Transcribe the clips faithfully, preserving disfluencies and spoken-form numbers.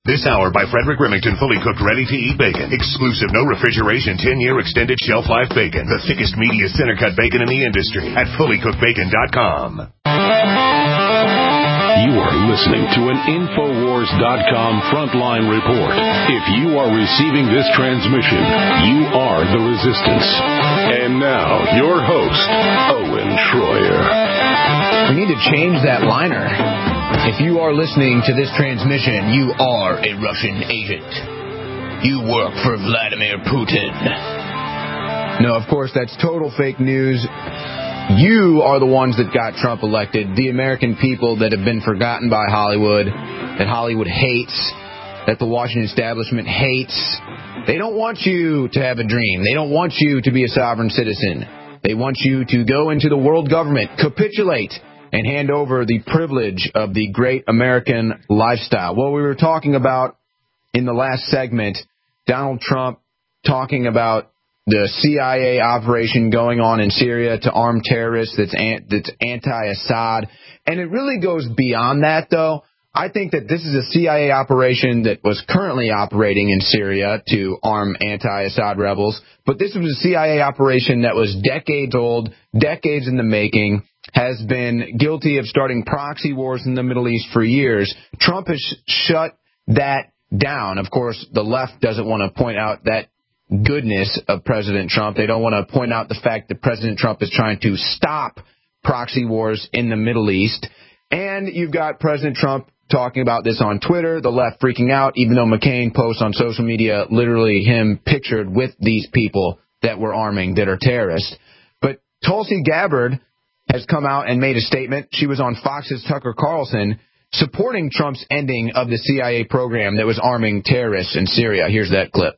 This hour by Frederick Remington, fully cooked, ready-to-eat bacon. Exclusive, no refrigeration, ten-year extended shelf life bacon. The thickest, meatiest, center-cut bacon in the industry at fully cooked bacon dot com. You are listening to an Infowars dot com frontline report. If you are receiving this transmission, you are the resistance. And now, your host, Owen Schroyer. We need to change that liner. If you are listening to this transmission, you are a Russian agent. You work for Vladimir Putin. No, of course, that's total fake news. You are the ones that got Trump elected, the American people that have been forgotten by Hollywood, that Hollywood hates, that the Washington establishment hates. They don't want you to have a dream. They don't want you to be a sovereign citizen. They want you to go into the world government, capitulate, and hand over the privilege of the great American lifestyle. Well, we were talking about in the last segment, Donald Trump talking about the C I A operation going on in Syria to arm terrorists that's, an, that's anti-Assad. And it really goes beyond that, though. I think that this is a C I A operation that was currently operating in Syria to arm anti-Assad rebels. But this was a C I A operation that was decades old, decades in the making, has been guilty of starting proxy wars in the Middle East for years. Trump has sh- shut that down. Of course, the left doesn't want to point out that goodness of President Trump. They don't want to point out the fact that President Trump is trying to stop proxy wars in the Middle East. And you've got President Trump talking about this on Twitter, the left freaking out, even though McCain posts on social media literally him pictured with these people that we're arming that are terrorists. But Tulsi Gabbard has come out and made a statement. She was on Fox's Tucker Carlson supporting Trump's ending of the C I A program that was arming terrorists in Syria. Here's that clip.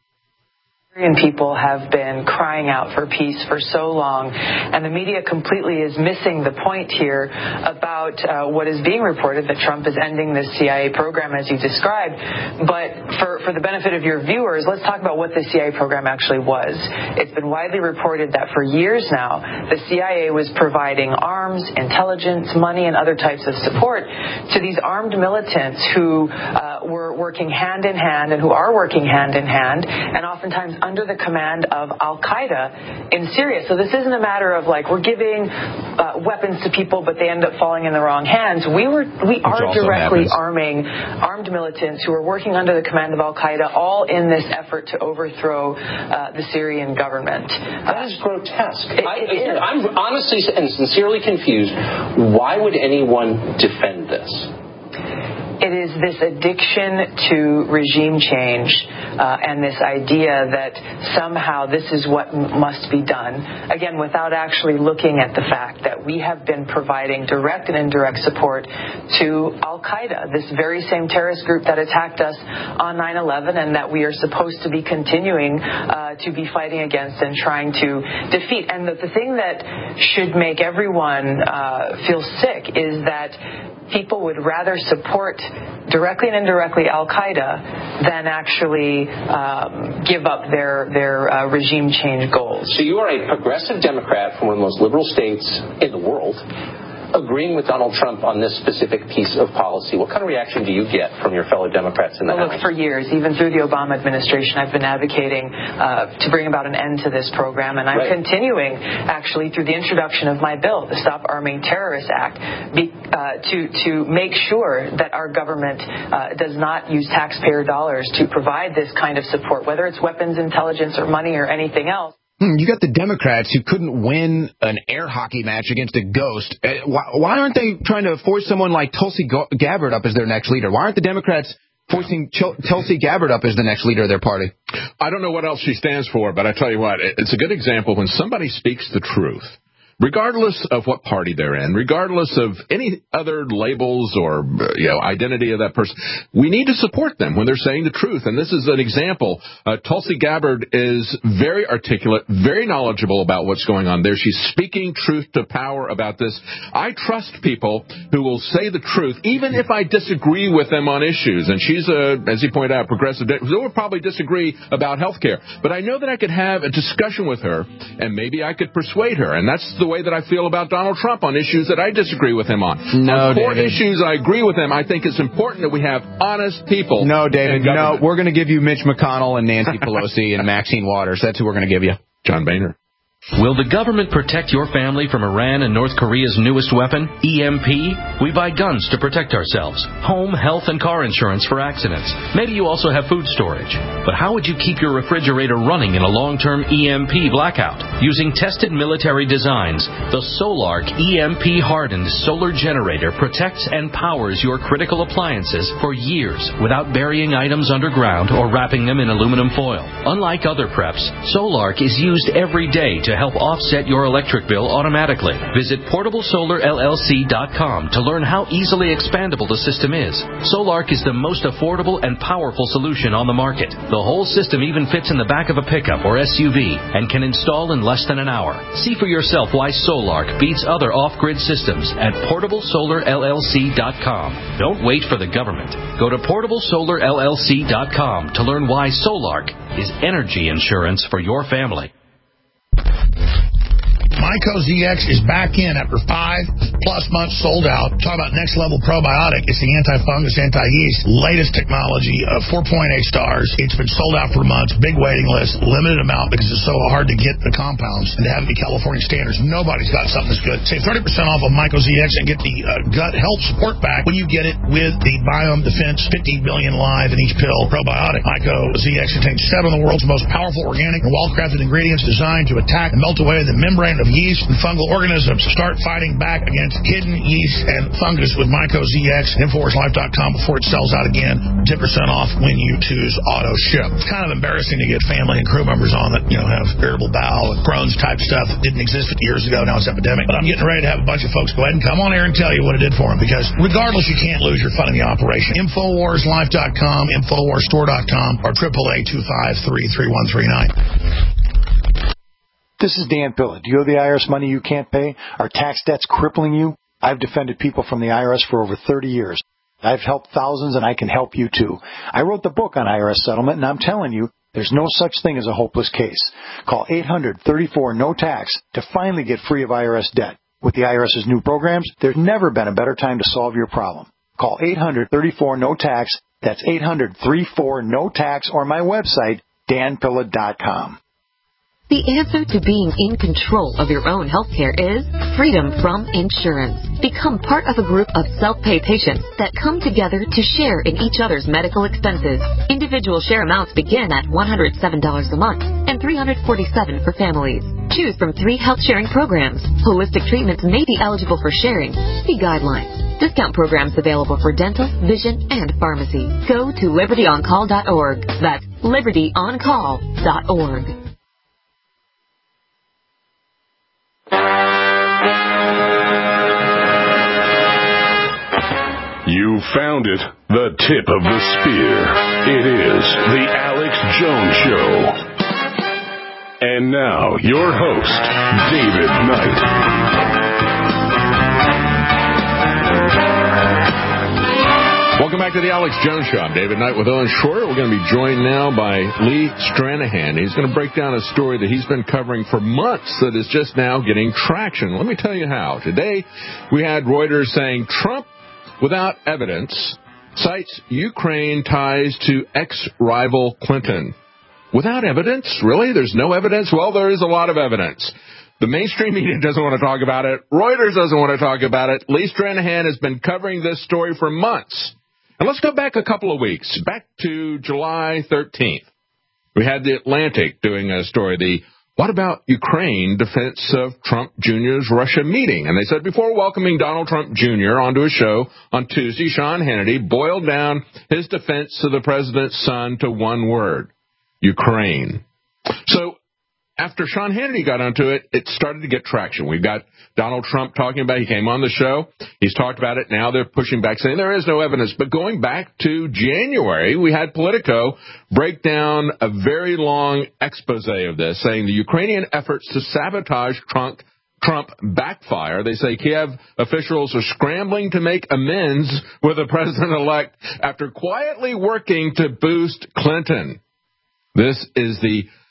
Syrian people have been crying out for peace for so long, and the media completely is missing the point here about uh, what is being reported, that Trump is ending this C I A program as you described. But for, for the benefit of your viewers, let's talk about what the C I A program actually was. It's been widely reported that for years now, the C I A was providing arms, intelligence, money, and other types of support to these armed militants who uh, were working hand in hand and who are working hand in hand, and oftentimes under the command of Al-Qaeda in Syria. So this isn't a matter of like we're giving uh, weapons to people, but they end up falling in the wrong hands. We were we are directly happens. arming armed militants who are working under the command of Al-Qaeda, all in this effort to overthrow uh, the Syrian government. That is grotesque. It, I, it is. I'm honestly and sincerely confused. Why would anyone defend this? It is this addiction to regime change uh, and this idea that somehow this is what m- must be done, again, without actually looking at the fact that we have been providing direct and indirect support to Al-Qaeda, this very same terrorist group that attacked us on nine eleven and that we are supposed to be continuing uh, to be fighting against and trying to defeat. And the, the thing that should make everyone uh, feel sick is that people would rather support directly and indirectly Al-Qaeda than actually um, give up their their uh, regime change goals. So you are a progressive Democrat from one of the most liberal states in the world, agreeing with Donald Trump on this specific piece of policy. What kind of reaction do you get from your fellow Democrats in the well, House? Look, for years, even through the Obama administration, I've been advocating uh, to bring about an end to this program, and I'm right. continuing, actually, through the introduction of my bill, the Stop Arming Terrorists Act, be, uh, to, to make sure that our government uh, does not use taxpayer dollars to provide this kind of support, whether it's weapons, intelligence, or money, or anything else. You got the Democrats who couldn't win an air hockey match against a ghost. Why, why aren't they trying to force someone like Tulsi Gabbard up as their next leader? Why aren't the Democrats forcing Ch- Tulsi Gabbard up as the next leader of their party? I don't know what else she stands for, but I tell you what, it's a good example when somebody speaks the truth. Regardless of what party they're in, regardless of any other labels or you know identity of that person, we need to support them when they're saying the truth. And this is an example. Uh, Tulsi Gabbard is very articulate, very knowledgeable about what's going on there. She's speaking truth to power about this. I trust people who will say the truth, even if I disagree with them on issues. And she's, a, as you point out, progressive, who will probably disagree about health care. But I know that I could have a discussion with her, and maybe I could persuade her. And that's the way that I feel about Donald Trump on issues that I disagree with him on. No, on core David. issues I agree with him. I think it's important that we have honest people. No, David, no. We're We're going to give you Mitch McConnell and Nancy Pelosi and Maxine Waters. That's who we're going to give you. John Boehner. Will the government protect your family from Iran and North Korea's newest weapon, E M P? We buy guns to protect ourselves, home, health, and car insurance for accidents. Maybe you also have food storage. But how would you keep your refrigerator running in a long-term E M P blackout? Using tested military designs, the Solark E M P-hardened solar generator protects and powers your critical appliances for years without burying items underground or wrapping them in aluminum foil. Unlike other preps, Solark is used every day to help offset your electric bill automatically. Visit portable solar L L C dot com to learn how easily expandable the system is. Solark is the most affordable and powerful solution on the market. The whole system even fits in the back of a pickup or S U V and can install in less than an hour. See for yourself why Solark beats other off-grid systems at portable solar L L C dot com. Don't wait for the government. Go to portable solar L L C dot com to learn why Solark is energy insurance for your family. Myco Z X is back in after five plus months sold out. Talk about next level probiotic. It's the anti-fungus, anti-yeast, latest technology of four point eight stars. It's been sold out for months. Big waiting list, limited amount because it's so hard to get the compounds and to have the California standards. Nobody's got something that's good. Save thirty percent off of Myco Z X and get the uh, gut health support back when you get it with the Biome Defense fifty billion live in each pill probiotic. Myco Z X contains seven of the world's most powerful organic and well-crafted ingredients designed to attack and melt away the membrane of yeast and fungal organisms. Start fighting back against hidden yeast and fungus with Myco Z X at Infowars Life dot com before it sells out again. ten percent off when you choose auto ship. It's kind of embarrassing to get family and crew members on that, you know, have irritable bowel and Crohn's type stuff that didn't exist fifty years ago. Now it's epidemic. But I'm getting ready to have a bunch of folks go ahead and come on air and tell you what it did for them, because regardless, you can't lose your fun in the operation. Infowars Life dot com, Infowars Store dot com, or triple A two five three three one three nine. This is Dan Pilla. Do you owe the I R S money you can't pay? Are tax debts crippling you? I've defended people from the I R S for over thirty years. I've helped thousands, and I can help you too. I wrote the book on I R S settlement, and I'm telling you, there's no such thing as a hopeless case. Call eight hundred thirty-four no tax to finally get free of I R S debt. With the IRS's new programs, there's never been a better time to solve your problem. Call eight hundred thirty-four no tax. That's eight hundred thirty-four no tax, or my website, dan pilla dot com. The answer to being in control of your own health care is freedom from insurance. Become part of a group of self-pay patients that come together to share in each other's medical expenses. Individual share amounts begin at one hundred seven dollars a month and three hundred forty-seven dollars for families. Choose from three health sharing programs. Holistic treatments may be eligible for sharing. See guidelines. Discount programs available for dental, vision, and pharmacy. Go to liberty on call dot org. That's liberty on call dot org. You found it, the tip of the spear. It is the Alex Jones Show. And now, your host, David Knight. Welcome back to the Alex Jones Show. I'm David Knight with Owen Short. We're going to be joined now by Lee Stranahan. He's going to break down a story that he's been covering for months that is just now getting traction. Let me tell you how. Today, we had Reuters saying Trump, without evidence, cites Ukraine ties to ex-rival Clinton. Without evidence? Really? There's no evidence? Well, there is a lot of evidence. The mainstream media doesn't want to talk about it. Reuters doesn't want to talk about it. Lee Stranahan has been covering this story for months. And let's go back a couple of weeks, back to July thirteenth. We had the Atlantic doing a story, the What About Ukraine defense of Trump Junior's Russia meeting. And they said before welcoming Donald Trump Junior onto a show on Tuesday, Sean Hannity boiled down his defense of the president's son to one word, Ukraine. So after Sean Hannity got onto it, it started to get traction. We've got Donald Trump talking about it. He came on the show. He's talked about it. Now they're pushing back, saying there is no evidence. But going back to January, we had Politico break down a very long expose of this, saying the Ukrainian efforts to sabotage Trump, Trump backfire. They say Kiev officials are scrambling to make amends with the president-elect after quietly working to boost Clinton. This is the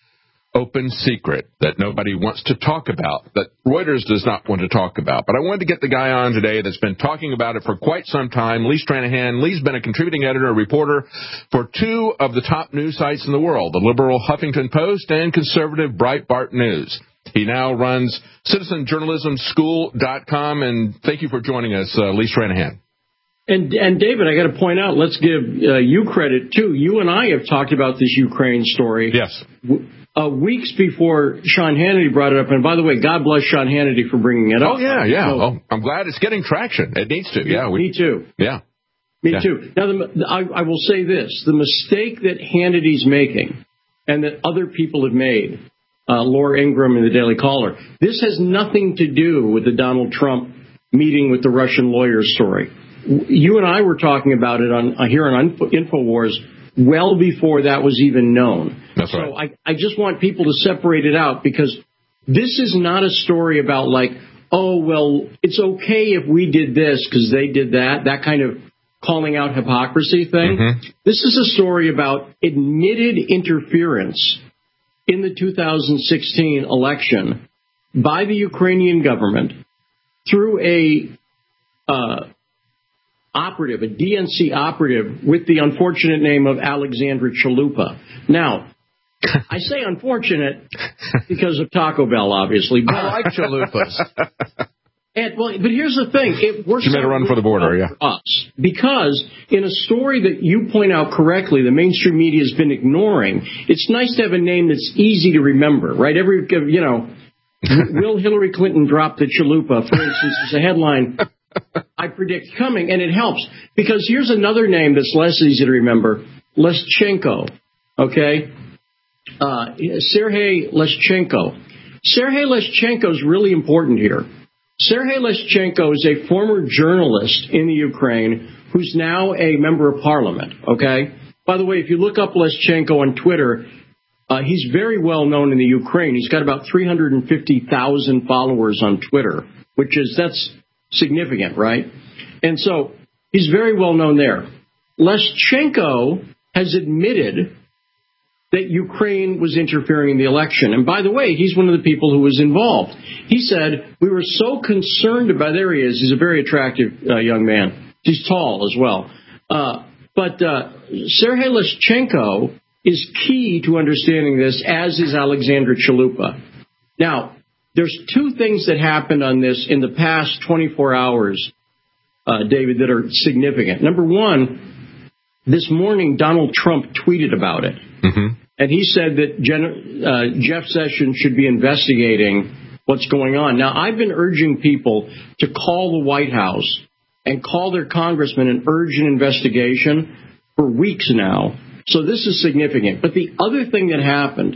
open secret that nobody wants to talk about, that Reuters does not want to talk about. But I wanted to get the guy on today that's been talking about it for quite some time, Lee Stranahan. Lee's been a contributing editor, a reporter for two of the top news sites in the world, the liberal Huffington Post and conservative Breitbart News. He now runs citizen journalism school dot com, and thank you for joining us, uh, Lee Stranahan. And, and David, I got to point out, let's give uh, you credit, too. You and I have talked about this Ukraine story. Yes. Uh, weeks before Sean Hannity brought it up. And by the way, God bless Sean Hannity for bringing it up. Oh, yeah, yeah. So, oh, I'm glad it's getting traction. It needs to. Yeah. We, me too. Yeah. Me yeah. too. Now, the, I, I will say this. The mistake that Hannity's making and that other people have made, uh, Laura Ingraham in the Daily Caller, this has nothing to do with the Donald Trump meeting with the Russian lawyers story. You and I were talking about it on uh, here on InfoWars well before that was even known. That's so right. I, I just want people to separate it out, because this is not a story about like, oh, well, it's okay if we did this because they did that, that kind of calling out hypocrisy thing. Mm-hmm. This is a story about admitted interference in the two thousand sixteen election by the Ukrainian government through a uh, operative, a D N C operative with the unfortunate name of Alexandra Chalupa. Now, I say unfortunate because of Taco Bell, obviously. But I like chalupas. And, well, but here's the thing. It works she made a run for the border, yeah. For us, because in a story that you point out correctly, the mainstream media has been ignoring, it's nice to have a name that's easy to remember, right? Every, you know, will Hillary Clinton drop the chalupa, for instance, as a headline I predict coming, and it helps, because here's another name that's less easy to remember, Leschenko, okay? Uh, Sergei Leschenko. Sergei Leschenko is really important here. Sergei Leschenko is a former journalist in the Ukraine who's now a member of parliament, okay? By the way, if you look up Leschenko on Twitter, uh, he's very well known in the Ukraine. He's got about three hundred fifty thousand followers on Twitter, which is, that's significant, right? And so he's very well known there. Leschenko has admitted that Ukraine was interfering in the election. And by the way, he's one of the people who was involved. He said, we were so concerned about, there he is, he's a very attractive uh, young man. He's tall as well. Uh, but uh, Sergei Leschenko is key to understanding this, as is Alexandra Chalupa. Now, there's two things that happened on this in the past twenty-four hours, uh, David, that are significant. Number one, this morning, Donald Trump tweeted about it. Mm-hmm. And he said that Gen- uh, Jeff Sessions should be investigating what's going on. Now, I've been urging people to call the White House and call their congressman and urge an investigation for weeks now. So this is significant. But the other thing that happened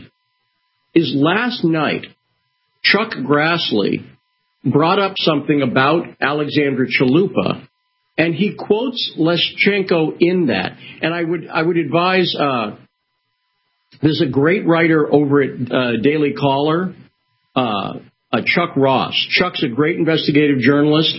is last night, Chuck Grassley brought up something about Alexandra Chalupa, and he quotes Leschenko in that. And I would I would advise, uh, there's a great writer over at uh, Daily Caller, uh, uh, Chuck Ross. Chuck's a great investigative journalist.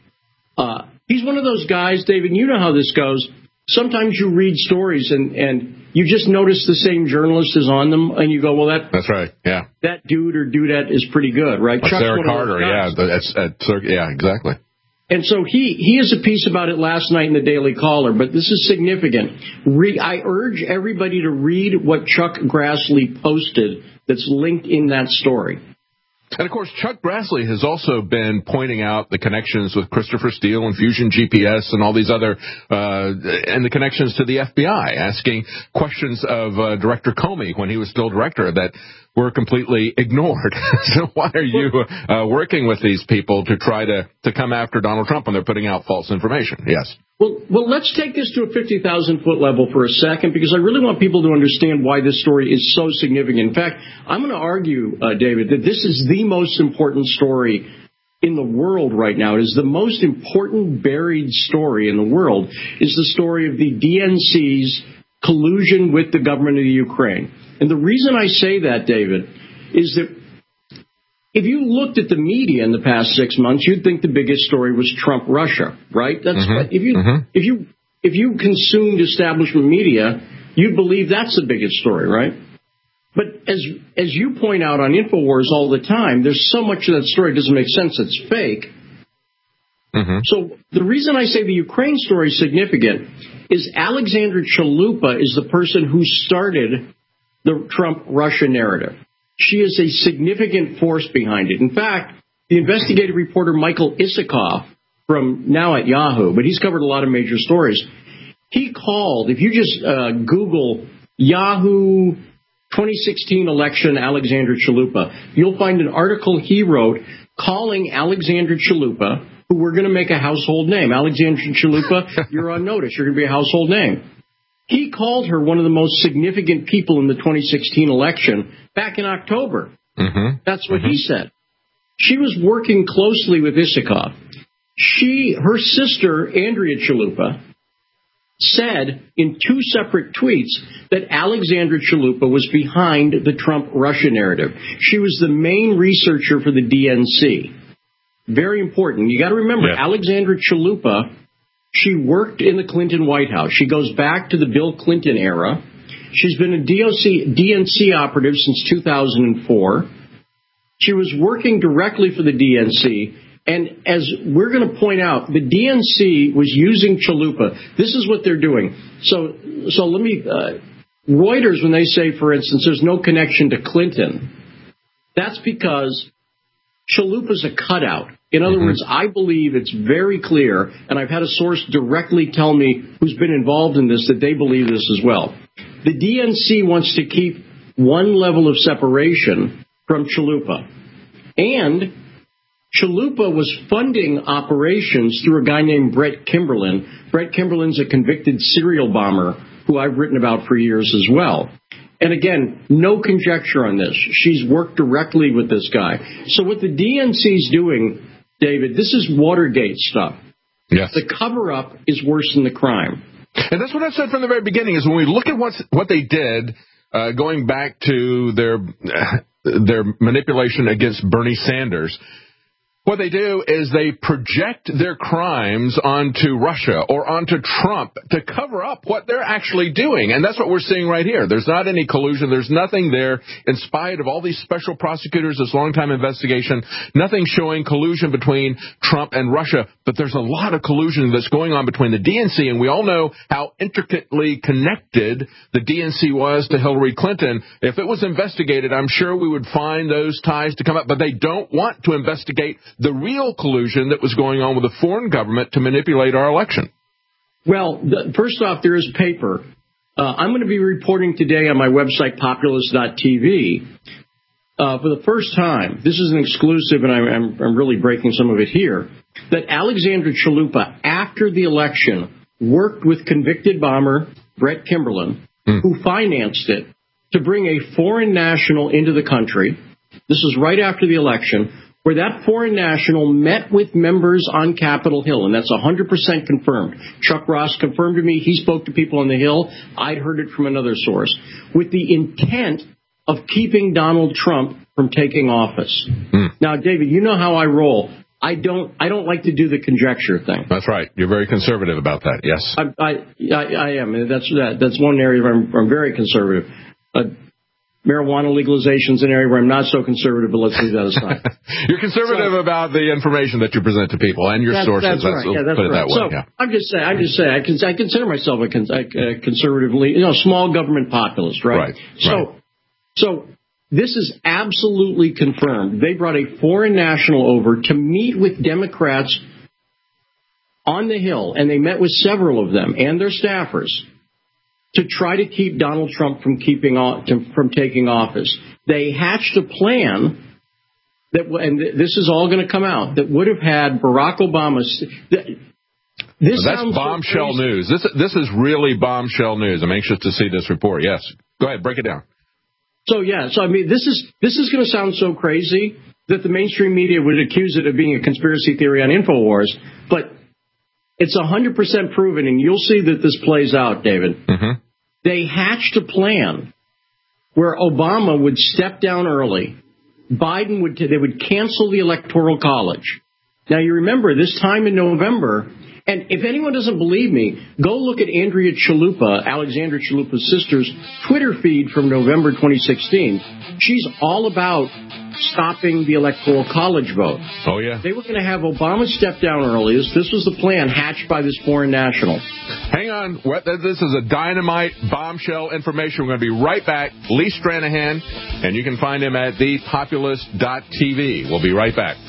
Uh, he's one of those guys, David, you know how this goes. Sometimes you read stories and, and you just notice the same journalist is on them, and you go, well, that that's right, yeah. That dude or dudette is pretty good, right? Like Chuck's Sarah one of those Carter, guys. yeah, that's, that's, yeah, exactly. And so he, he has a piece about it last night in the Daily Caller, but this is significant. Re, I urge everybody to read what Chuck Grassley posted that's linked in that story. And, of course, Chuck Grassley has also been pointing out the connections with Christopher Steele and Fusion G P S and all these other, uh, and the connections to the F B I, asking questions of uh, Director Comey when he was still director that were completely ignored. So why are you uh, working with these people to try to, to come after Donald Trump when they're putting out false information? Yes. Well, well, let's take this to a fifty thousand foot level for a second, because I really want people to understand why this story is so significant. In fact, I'm going to argue, uh, David, that this is the most important story in the world right now. It is the most important buried story in the world, is the story of the D N C's collusion with the government of the Ukraine. And the reason I say that, David, is that if you looked at the media in the past six months, you'd think the biggest story was Trump-Russia, right? That's mm-hmm. if you mm-hmm. if you if you consumed establishment media, you'd believe that's the biggest story, right? But as as you point out on InfoWars all the time, there's so much of that story doesn't make sense. It's fake. Mm-hmm. So the reason I say the Ukraine story is significant is Alexandra Chalupa is the person who started the Trump-Russia narrative. She is a significant force behind it. In fact, the investigative reporter Michael Isikoff, from now at Yahoo, but he's covered a lot of major stories, he called, if you just uh, Google Yahoo twenty sixteen election Alexandra Chalupa, you'll find an article he wrote calling Alexandra Chalupa, who we're going to make a household name. Alexandra Chalupa, you're on notice. You're going to be a household name. He called her one of the most significant people in the twenty sixteen election back in October. Mm-hmm. That's what mm-hmm. he said. She was working closely with Isikoff. She, her sister, Andrea Chalupa, said in two separate tweets that Alexandra Chalupa was behind the Trump-Russia narrative. She was the main researcher for the D N C. Very important. You got to remember, yeah. Alexandra Chalupa, she worked in the Clinton White House. She goes back to the Bill Clinton era. She's been a D O C, D N C operative since two thousand four. She was working directly for the D N C. And as we're going to point out, the D N C was using Chalupa. This is what they're doing. So, so let me, uh, Reuters, when they say, for instance, there's no connection to Clinton, that's because Chalupa's a cutout. In other mm-hmm. words, I believe it's very clear, and I've had a source directly tell me who's been involved in this that they believe this as well. The D N C wants to keep one level of separation from Chalupa. And Chalupa was funding operations through a guy named Brett Kimberlin. Brett Kimberlin's a convicted serial bomber who I've written about for years as well. And again, no conjecture on this. She's worked directly with this guy. So what the D N C's doing, David, this is Watergate stuff. Yes. The cover-up is worse than the crime. And that's what I said from the very beginning, is when we look at what's, what they did, uh, going back to their, uh, their manipulation against Bernie Sanders, what they do is they project their crimes onto Russia or onto Trump to cover up what they're actually doing. And that's what we're seeing right here. There's not any collusion. There's nothing there, in spite of all these special prosecutors, this long-time investigation, nothing showing collusion between Trump and Russia. But there's a lot of collusion that's going on between the D N C, and we all know how intricately connected the D N C was to Hillary Clinton. If it was investigated, I'm sure we would find those ties to come up. But they don't want to investigate the real collusion that was going on with a foreign government to manipulate our election. Well, the, first off, there is paper. Uh, I'm going to be reporting today on my website, populist dot t v, uh, for the first time. This is an exclusive, and I'm, I'm, I'm really breaking some of it here, that Alexandra Chalupa, after the election, worked with convicted bomber Brett Kimberlin, mm. who financed it, to bring a foreign national into the country. This is right after the election, where that foreign national met with members on Capitol Hill, and that's one hundred percent confirmed. Chuck Ross confirmed to me. He spoke to people on the Hill. I'd heard it from another source, with the intent of keeping Donald Trump from taking office. Mm. Now, David, you know how I roll. I don't I don't like to do the conjecture thing. That's right. You're very conservative about that, yes. I I, I, I am. That's that. That's one area where I'm, I'm very conservative. Uh, Marijuana legalization is an area where I'm not so conservative, but let's leave that aside. You're conservative so, about the information that you present to people and your that's, sources. That's right. Let's yeah, that's put it right. that way. So yeah. I'm just saying. I'm just saying. I, can, I consider myself a, con, a conservatively, you know, small government populist, right? Right. So, right. so this is absolutely confirmed. They brought a foreign national over to meet with Democrats on the Hill, and they met with several of them and their staffers to try to keep Donald Trump from keeping from taking office. They hatched a plan that, and this is all going to come out, that would have had Barack Obama. This That's bombshell so news. This this is really bombshell news. I'm anxious to see this report. Yes, go ahead, break it down. So yeah, so I mean, this is this is going to sound so crazy that the mainstream media would accuse it of being a conspiracy theory on InfoWars, but it's one hundred percent proven, and you'll see that this plays out, David. Mm-hmm. They hatched a plan where Obama would step down early. Biden would, they would cancel the Electoral College. Now, you remember this time in November, And if anyone doesn't believe me, go look at Andrea Chalupa, Alexandra Chalupa's sister's Twitter feed from November twenty sixteen. She's all about stopping the Electoral College vote. Oh, yeah. They were going to have Obama step down early. This, this was the plan hatched by this foreign national. Hang on. What, this is a dynamite bombshell information. We're going to be right back. Lee Stranahan, and you can find him at the populist dot t v. We'll be right back.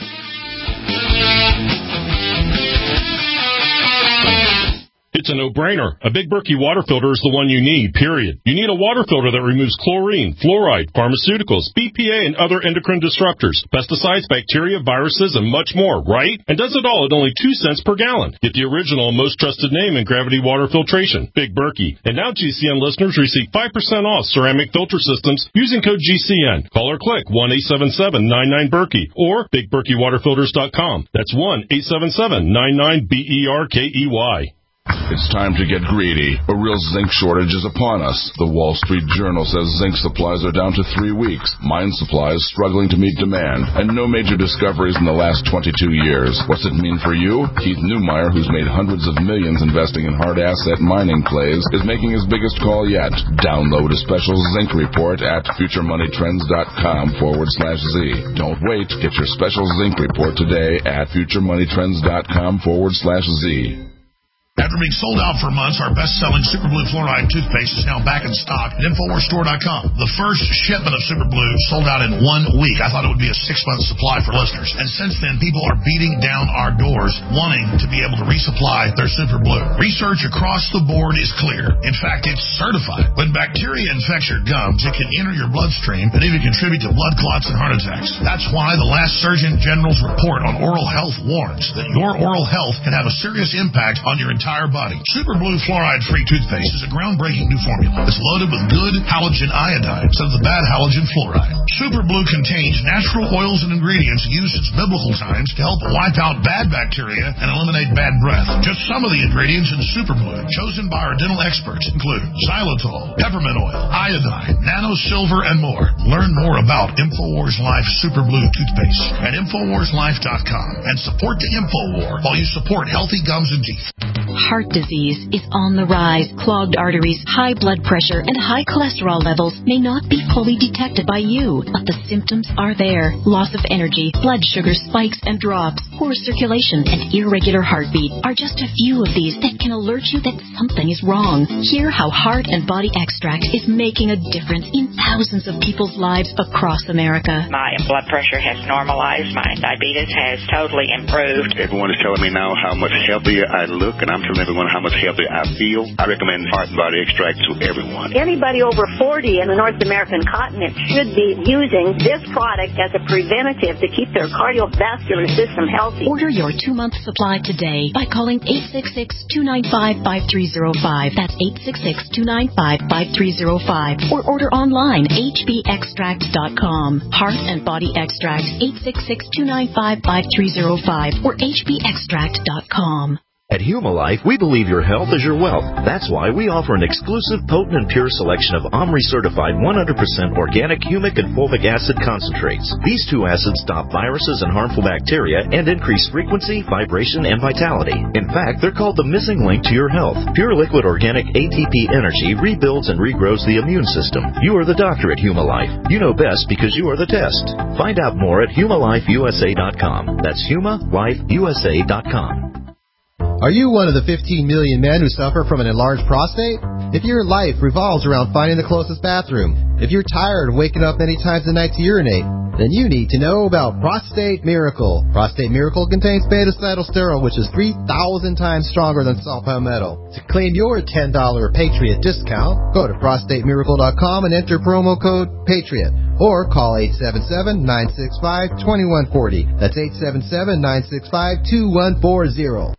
It's a no-brainer. A Big Berkey water filter is the one you need, period. You need a water filter that removes chlorine, fluoride, pharmaceuticals, B P A, and other endocrine disruptors, pesticides, bacteria, viruses, and much more, right? And does it all at only two cents per gallon. Get the original, most trusted name in gravity water filtration, Big Berkey. And now G C N listeners receive five percent off ceramic filter systems using code G C N. Call or click one eight seven seven nine nine Berkey or big berkey water filters dot com. That's one eight seven seven nine nine B E R K E Y. It's time to get greedy. A real zinc shortage is upon us. The Wall Street Journal says zinc supplies are down to three weeks. Mine supply is struggling to meet demand, and no major discoveries in the last twenty-two years. What's it mean for you? Keith Neumeyer, who's made hundreds of millions investing in hard asset mining clays, is making his biggest call yet. Download a special zinc report at future money trends dot com forward slash Z. Don't wait. Get your special zinc report today at future money trends dot com forward slash Z. After being sold out for months, our best-selling Super Blue Fluoride toothpaste is now back in stock at Infowars Store dot com. The first shipment of Super Blue sold out in one week. I thought it would be a six-month supply for listeners. And since then, people are beating down our doors wanting to be able to resupply their Super Blue. Research across the board is clear. In fact, it's certified. When bacteria infects your gums, it can enter your bloodstream and even contribute to blood clots and heart attacks. That's why the last Surgeon General's report on oral health warns that your oral health can have a serious impact on your entire body. Super Blue Fluoride-free toothpaste is a groundbreaking new formula that's loaded with good halogen iodine instead of the bad halogen fluoride. Super Blue contains natural oils and ingredients used since biblical times to help wipe out bad bacteria and eliminate bad breath. Just some of the ingredients in Super Blue, chosen by our dental experts, include xylitol, peppermint oil, iodine, nano silver, and more. Learn more about InfoWars Life Super Blue toothpaste at infowars life dot com and support the InfoWar while you support healthy gums and teeth. Heart disease is on the rise. Clogged arteries, high blood pressure, and high cholesterol levels may not be fully detected by you, but the symptoms are there. Loss of energy, blood sugar spikes and drops, poor circulation, and irregular heartbeat are just a few of these that can alert you that something is wrong. Hear how Heart and Body Extract is making a difference in thousands of people's lives across America. My blood pressure has normalized. My diabetes has totally improved. Everyone is telling me now how much healthier I look, and I'm telling everyone how much healthier I feel. I recommend Heart and Body Extract to everyone. Anybody over forty in the North American continent should be using this product as a preventative to keep their cardiovascular system healthy. Order your two-month supply today by calling eight six six, two nine five, five three zero five. That's eight six six, two nine five, five three zero five. Or order online, h b extract dot com. Heart and Body Extract, eight six six, two nine five, five three zero five or h b extract dot com. At Humalife, we believe your health is your wealth. That's why we offer an exclusive, potent, and pure selection of OMRI-certified one hundred percent organic humic and fulvic acid concentrates. These two acids stop viruses and harmful bacteria and increase frequency, vibration, and vitality. In fact, they're called the missing link to your health. Pure liquid organic A T P energy rebuilds and regrows the immune system. You are the doctor at Humalife. You know best because you are the test. Find out more at humalife u s a dot com. That's huma life u s a dot com. Are you one of the fifteen million men who suffer from an enlarged prostate? If your life revolves around finding the closest bathroom, if you're tired of waking up many times a night to urinate, then you need to know about Prostate Miracle. Prostate Miracle contains beta-cytosterol, which is three thousand times stronger than saw palmetto. To claim your ten dollars Patriot discount, go to prostate miracle dot com and enter promo code PATRIOT. Or call eight seven seven, nine six five, two one four zero. That's eight seven seven, nine six five, two one four zero.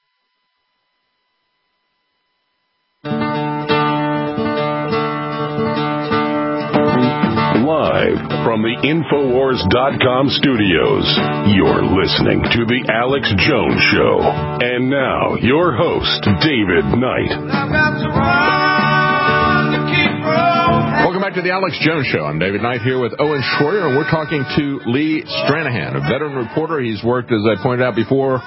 Live from the Infowars dot com studios, you're listening to The Alex Jones Show. And now, your host, David Knight. Welcome back to The Alex Jones Show. I'm David Knight here with Owen Schroyer, and we're talking to Lee Stranahan, a veteran reporter. He's worked, as I pointed out before, for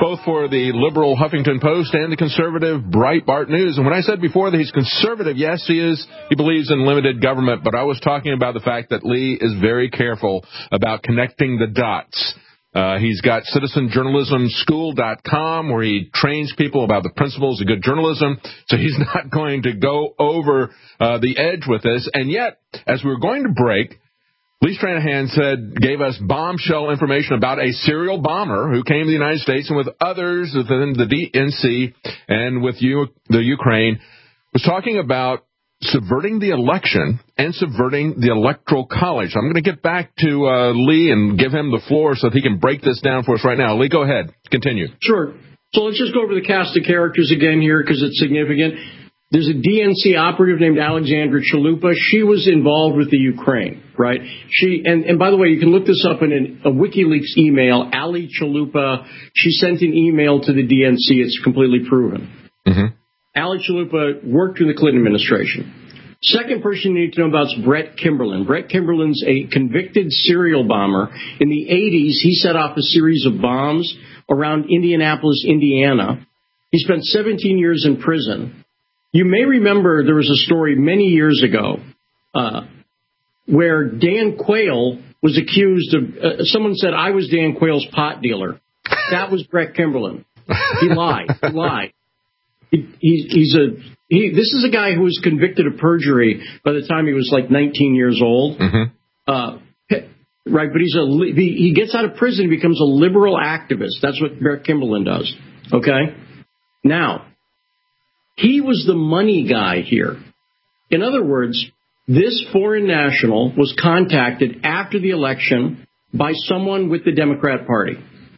both for the liberal Huffington Post and the conservative Breitbart News. And when I said before that he's conservative, yes, he is. He believes in limited government. But I was talking about the fact that Lee is very careful about connecting the dots. Uh, he's got citizen journalism school dot com where he trains people about the principles of good journalism. So he's not going to go over uh, the edge with this. And yet, as we were going to break, Lee Stranahan said, gave us bombshell information about a serial bomber who came to the United States and with others within the D N C and with U- the Ukraine, was talking about subverting the election and subverting the Electoral College. I'm going to get back to uh, Lee and give him the floor so that he can break this down for us right now. Lee, go ahead. Continue. Sure. So let's just go over the cast of characters again here because it's significant. There's a D N C operative named Alexandra Chalupa. She was involved with the Ukraine, right? She and, and by the way, you can look this up in an, a WikiLeaks email. Ali Chalupa, she sent an email to the D N C. It's completely proven. Mm-hmm. Ali Chalupa worked in the Clinton administration. Second person you need to know about is Brett Kimberlin. Brett Kimberlin's a convicted serial bomber. In the eighties, he set off a series of bombs around Indianapolis, Indiana. He spent seventeen years in prison. You may remember there was a story many years ago uh, where Dan Quayle was accused of, uh, someone said, I was Dan Quayle's pot dealer. That was Brett Kimberlin. He lied. He lied. He, he, he's a, he, this is a guy who was convicted of perjury by the time he was like nineteen years old. Mm-hmm. Uh, right, but he's a, he, he gets out of prison, becomes a liberal activist. That's what Brett Kimberlin does. Okay? Now, he was the money guy here. In other words, this foreign national was contacted after the election by someone with the Democrat Party.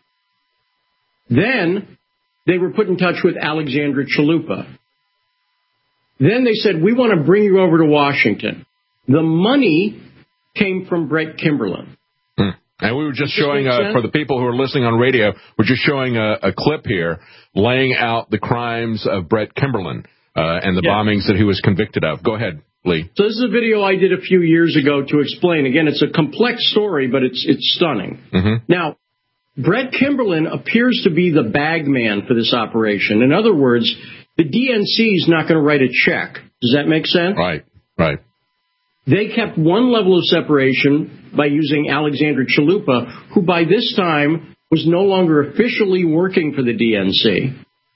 Then they were put in touch with Alexandra Chalupa. Then they said, we want to bring you over to Washington. The money came from Brett Kimberlin. Hmm. And we were just showing, uh, for the people who are listening on radio, we're just showing a, a clip here laying out the crimes of Brett Kimberlin uh, and the yeah. bombings that he was convicted of. Go ahead, Lee. So this is a video I did a few years ago to explain. Again, it's a complex story, but it's it's stunning. Mm-hmm. Now, Brett Kimberlin appears to be the bag man for this operation. In other words, the D N C is not going to write a check. Does that make sense? Right, right. They kept one level of separation by using Alexandra Chalupa, who by this time was no longer officially working for the D N C.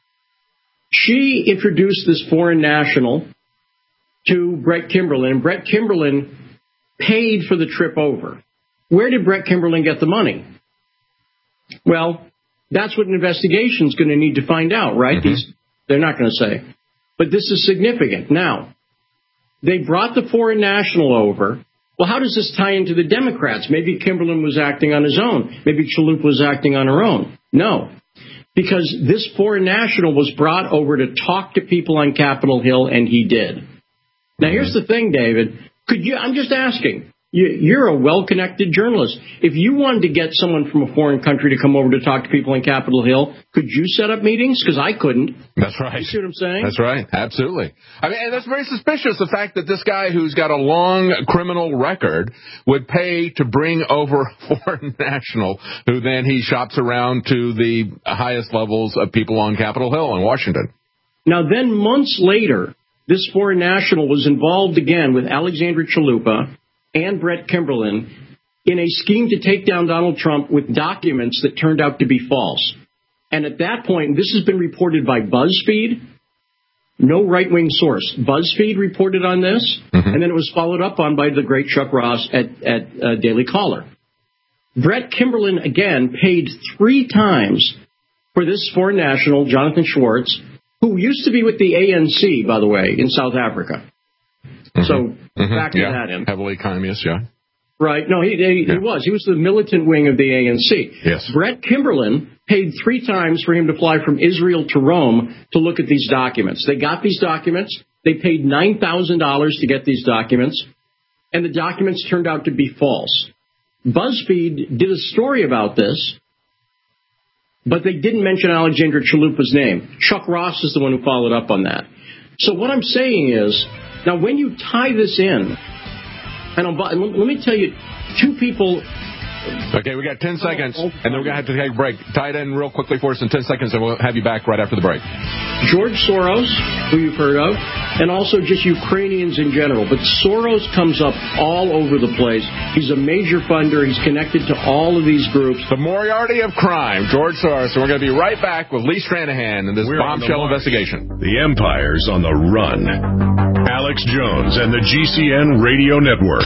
She introduced this foreign national to Brett Kimberlin, and Brett Kimberlin paid for the trip over. Where did Brett Kimberlin get the money? Well, that's what an investigation is going to need to find out, right? Mm-hmm. These, they're not going to say. But this is significant. Now, they brought the foreign national over. Well, how does this tie into the Democrats? Maybe Kimberlin was acting on his own. Maybe Chalupa was acting on her own. No, because this foreign national was brought over to talk to people on Capitol Hill, and he did. Now, here's the thing, David. Could you? I'm just asking. You, you're a well-connected journalist. If you wanted to get someone from a foreign country to come over to talk to people on Capitol Hill, could you set up meetings? Because I couldn't. That's right. You see what I'm saying? That's right. Absolutely. I mean, and that's very suspicious, the fact that this guy who's got a long criminal record would pay to bring over a foreign national who then he shops around to the highest levels of people on Capitol Hill in Washington. Now, then months later, this foreign national was involved again with Alexandra Chalupa and Brett Kimberlin in a scheme to take down Donald Trump with documents that turned out to be false. And at that point, this has been reported by BuzzFeed, no right-wing source. BuzzFeed reported on this, mm-hmm. and then it was followed up on by the great Chuck Ross at, at uh, Daily Caller. Brett Kimberlin, again, paid three times for this foreign national, Jonathan Schwartz, who used to be with the A N C, by the way, in South Africa. Mm-hmm. So, mm-hmm. factor yeah. that in. Heavily communist, yeah. Right. No, he, he, yeah. he was. He was the militant wing of the A N C. Yes. Brett Kimberlin paid three times for him to fly from Israel to Rome to look at these documents. They got these documents. They paid nine thousand dollars to get these documents, and the documents turned out to be false. BuzzFeed did a story about this, but they didn't mention Alexandra Chalupa's name. Chuck Ross is the one who followed up on that. So what I'm saying is, now when you tie this in, and I'm, let me tell you, two people Okay, we got ten seconds, and then we're going to have to take a break. Tie it in real quickly for us in ten seconds, and we'll have you back right after the break. George Soros, who you've heard of, and also just Ukrainians in general. But Soros comes up all over the place. He's a major funder. He's connected to all of these groups. The Moriarty of crime, George Soros. And we're going to be right back with Lee Stranahan in this We're bombshell investigation. The Empire's on the run. Alex Jones and the G C N Radio Network.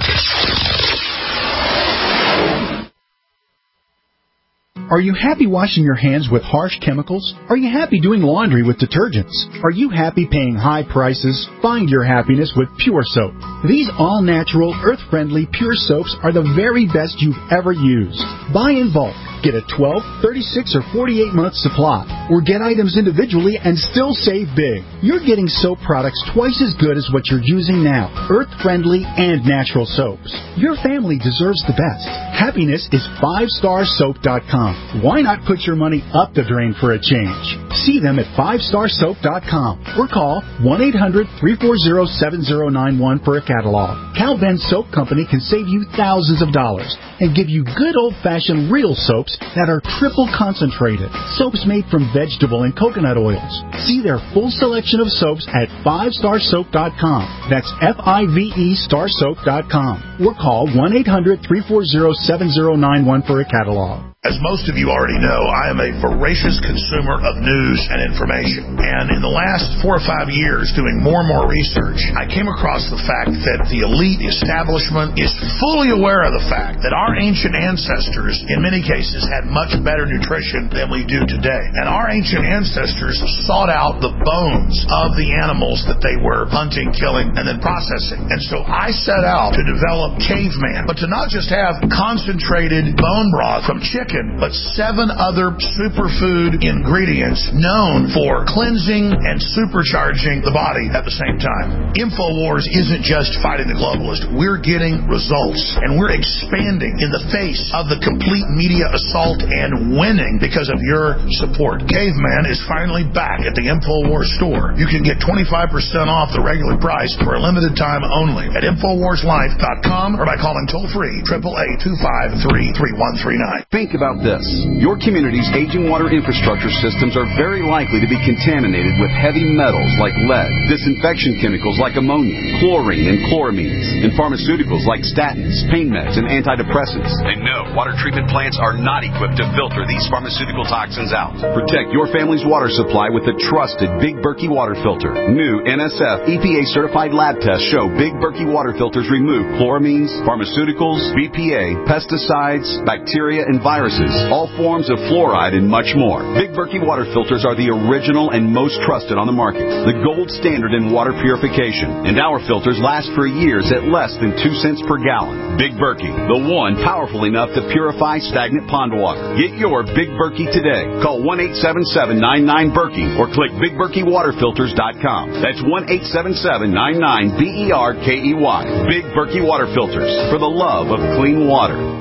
Are you happy washing your hands with harsh chemicals? Are you happy doing laundry with detergents? Are you happy paying high prices? Find your happiness with Pure Soap. These all-natural, earth-friendly Pure Soaps are the very best you've ever used. Buy in bulk. Get a twelve, thirty-six, or forty-eight month supply. Or get items individually and still save big. You're getting soap products twice as good as what you're using now. Earth-friendly and natural soaps. Your family deserves the best. Happiness is five star soap dot com. Why not put your money up the drain for a change? See them at five star soap dot com or call one eight hundred, three four zero, seven zero nine one for a catalog. Cal Ben Soap Company can save you thousands of dollars and give you good old-fashioned real soaps that are triple concentrated. Soaps made from vegetable and coconut oils. See their full selection of soaps at five star soap dot com. That's F I V E star soap dot com. Or call one eight hundred, three four zero, seven zero nine one for a catalog. As most of you already know, I am a voracious consumer of news and information. And in the last four or five years, doing more and more research, I came across the fact that the elite establishment is fully aware of the fact that our ancient ancestors, in many cases, had much better nutrition than we do today. And our ancient ancestors sought out the bones of the animals that they were hunting, killing, and then processing. And so I set out to develop Caveman, but to not just have concentrated bone broth from chicken, but seven other superfood ingredients known for cleansing and supercharging the body at the same time. InfoWars isn't just fighting the globalist. We're getting results, and we're expanding in the face of the complete media assault and winning because of your support. Caveman is finally back at the InfoWars store. You can get twenty-five percent off the regular price for a limited time only at infowars life dot com or by calling toll-free eight eight eight, two five three, three one three nine. Think about this. Your community's aging water infrastructure systems are very likely to be contaminated with heavy metals like lead, disinfection chemicals like ammonia, chlorine and chloramines, and pharmaceuticals like statins, pain meds, and antidepressants. And no, water treatment plants are not equipped to filter these pharmaceutical toxins out. Protect your family's water supply with the trusted Big Berkey water filter. New N S F E P A certified lab tests show Big Berkey water filters remove chloramines, pharmaceuticals, B P A, pesticides, bacteria, and viruses, all forms of fluoride, and much more. Big Berkey water filters are the original and most trusted on the market, the gold standard in water purification, and our filters last for years at less than two cents per gallon. Big Berkey, the one powerful enough to purify stagnant pond water. Get your Big Berkey today. Call one eight seven seven, nine nine, Berkey or click big berkey water filters dot com. That's one eight seven seven, nine nine, B E R K E Y. Big Berkey water filters, for the love of clean water.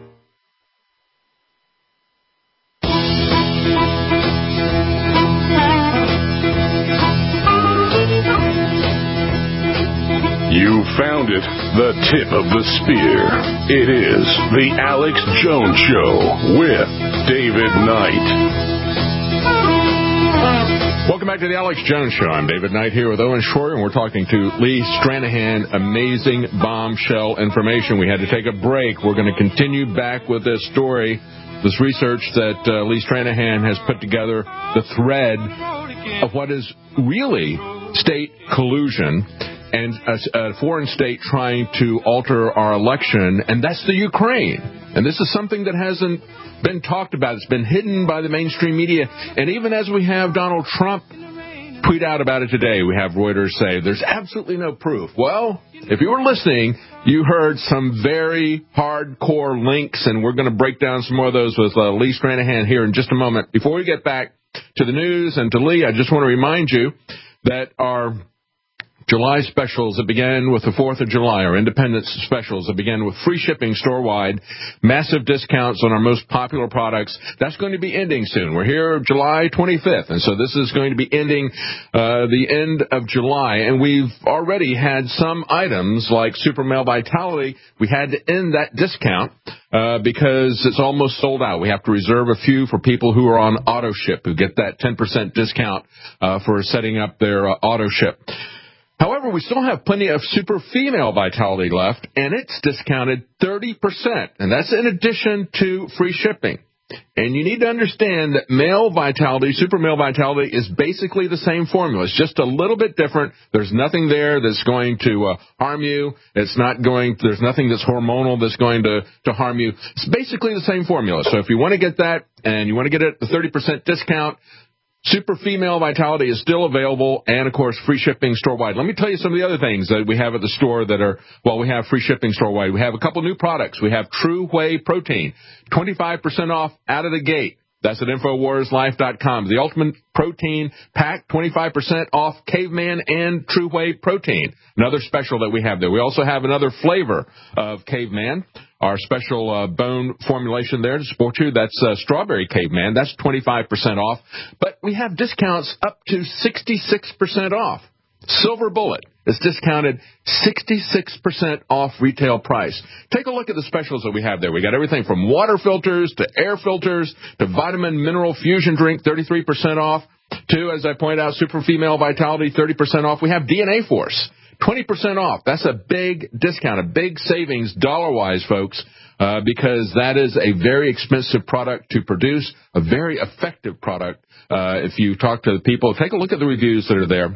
You found it, the tip of the spear. It is the Alex Jones Show with David Knight. Welcome back to the Alex Jones Show. I'm David Knight here with Owen Shroyer, and we're talking to Lee Stranahan. Amazing bombshell information. We had to take a break. We're going to continue back with this story, this research that uh, Lee Stranahan has put together, the thread of what is really state collusion and a, a foreign state trying to alter our election, and that's the Ukraine. And this is something that hasn't been talked about. It's been hidden by the mainstream media. And even as we have Donald Trump tweet out about it today, we have Reuters say there's absolutely no proof. Well, if you were listening, you heard some very hardcore links, and we're going to break down some more of those with uh, Lee Stranahan here in just a moment. Before we get back to the news and to Lee, I just want to remind you that our July specials that began with the fourth of July, or Independence specials that began with free shipping store-wide, massive discounts on our most popular products. That's going to be ending soon. We're here July twenty-fifth, and so this is going to be ending uh, the end of July. And we've already had some items like Super Male Vitality. We had to end that discount uh, because it's almost sold out. We have to reserve a few for people who are on auto ship, who get that ten percent discount uh, for setting up their uh, auto ship. However, we still have plenty of Super Female Vitality left, and it's discounted thirty percent, and that's in addition to free shipping. And you need to understand that male vitality, super male vitality, is basically the same formula. It's just a little bit different. There's nothing there that's going to uh, harm you. It's not going. There's nothing that's hormonal that's going to, to harm you. It's basically the same formula. So if you want to get that and you want to get it at the thirty percent discount, Super Female Vitality is still available, and, of course, free shipping store-wide. Let me tell you some of the other things that we have at the store that are, well, we have free shipping store-wide. We have a couple new products. We have True Whey Protein, twenty-five percent off out of the gate. That's at Infowars Life dot com. The Ultimate Protein Pack, twenty-five percent off Caveman and True Whey Protein. Another special that we have there. We also have another flavor of Caveman, our special uh, bone formulation there to support you. That's uh, Strawberry Caveman. That's twenty-five percent off. But we have discounts up to sixty-six percent off. Silver Bullet is discounted sixty-six percent off retail price. Take a look at the specials that we have there. We got everything from water filters to air filters to vitamin mineral fusion drink, thirty-three percent off, to, as I point out, Super Female Vitality, thirty percent off. We have D N A Force, twenty percent off. That's a big discount, a big savings dollar-wise, folks, uh, because that is a very expensive product to produce, a very effective product. Uh, if you talk to the people, take a look at the reviews that are there.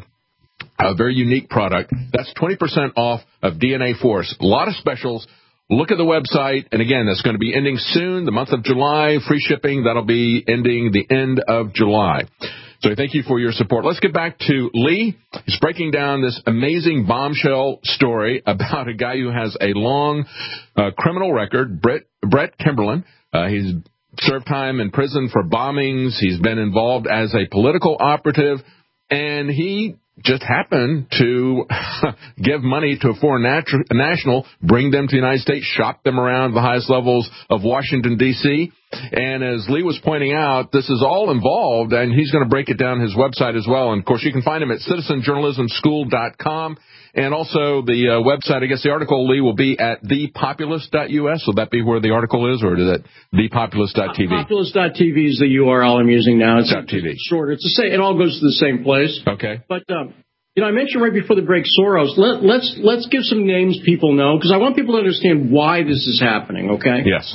A very unique product. That's twenty percent off of D N A Force. A lot of specials. Look at the website. And again, that's going to be ending soon, the month of July. Free shipping, that'll be ending the end of July. So thank you for your support. Let's get back to Lee. He's breaking down this amazing bombshell story about a guy who has a long uh, criminal record, Brett, Brett Kimberlin. Uh, he's served time in prison for bombings. He's been involved as a political operative, and he just happened to give money to a foreign natu- national, bring them to the United States, shop them around the highest levels of Washington, D C And as Lee was pointing out, this is all involved, and he's going to break it down his website as well. And, of course, you can find him at citizen journalism school dot com. And also the uh, website, I guess the article, Lee, will be at the populist dot U S. Will that be where the article is, or is it the populist dot T V? populist dot T V is the U R L I'm using now. It's T V. shorter. It's the same. It all goes to the same place. Okay. But, um, you know, I mentioned right before the break Soros. Let, let's let's give some names people know, because I want people to understand why this is happening, okay? Yes.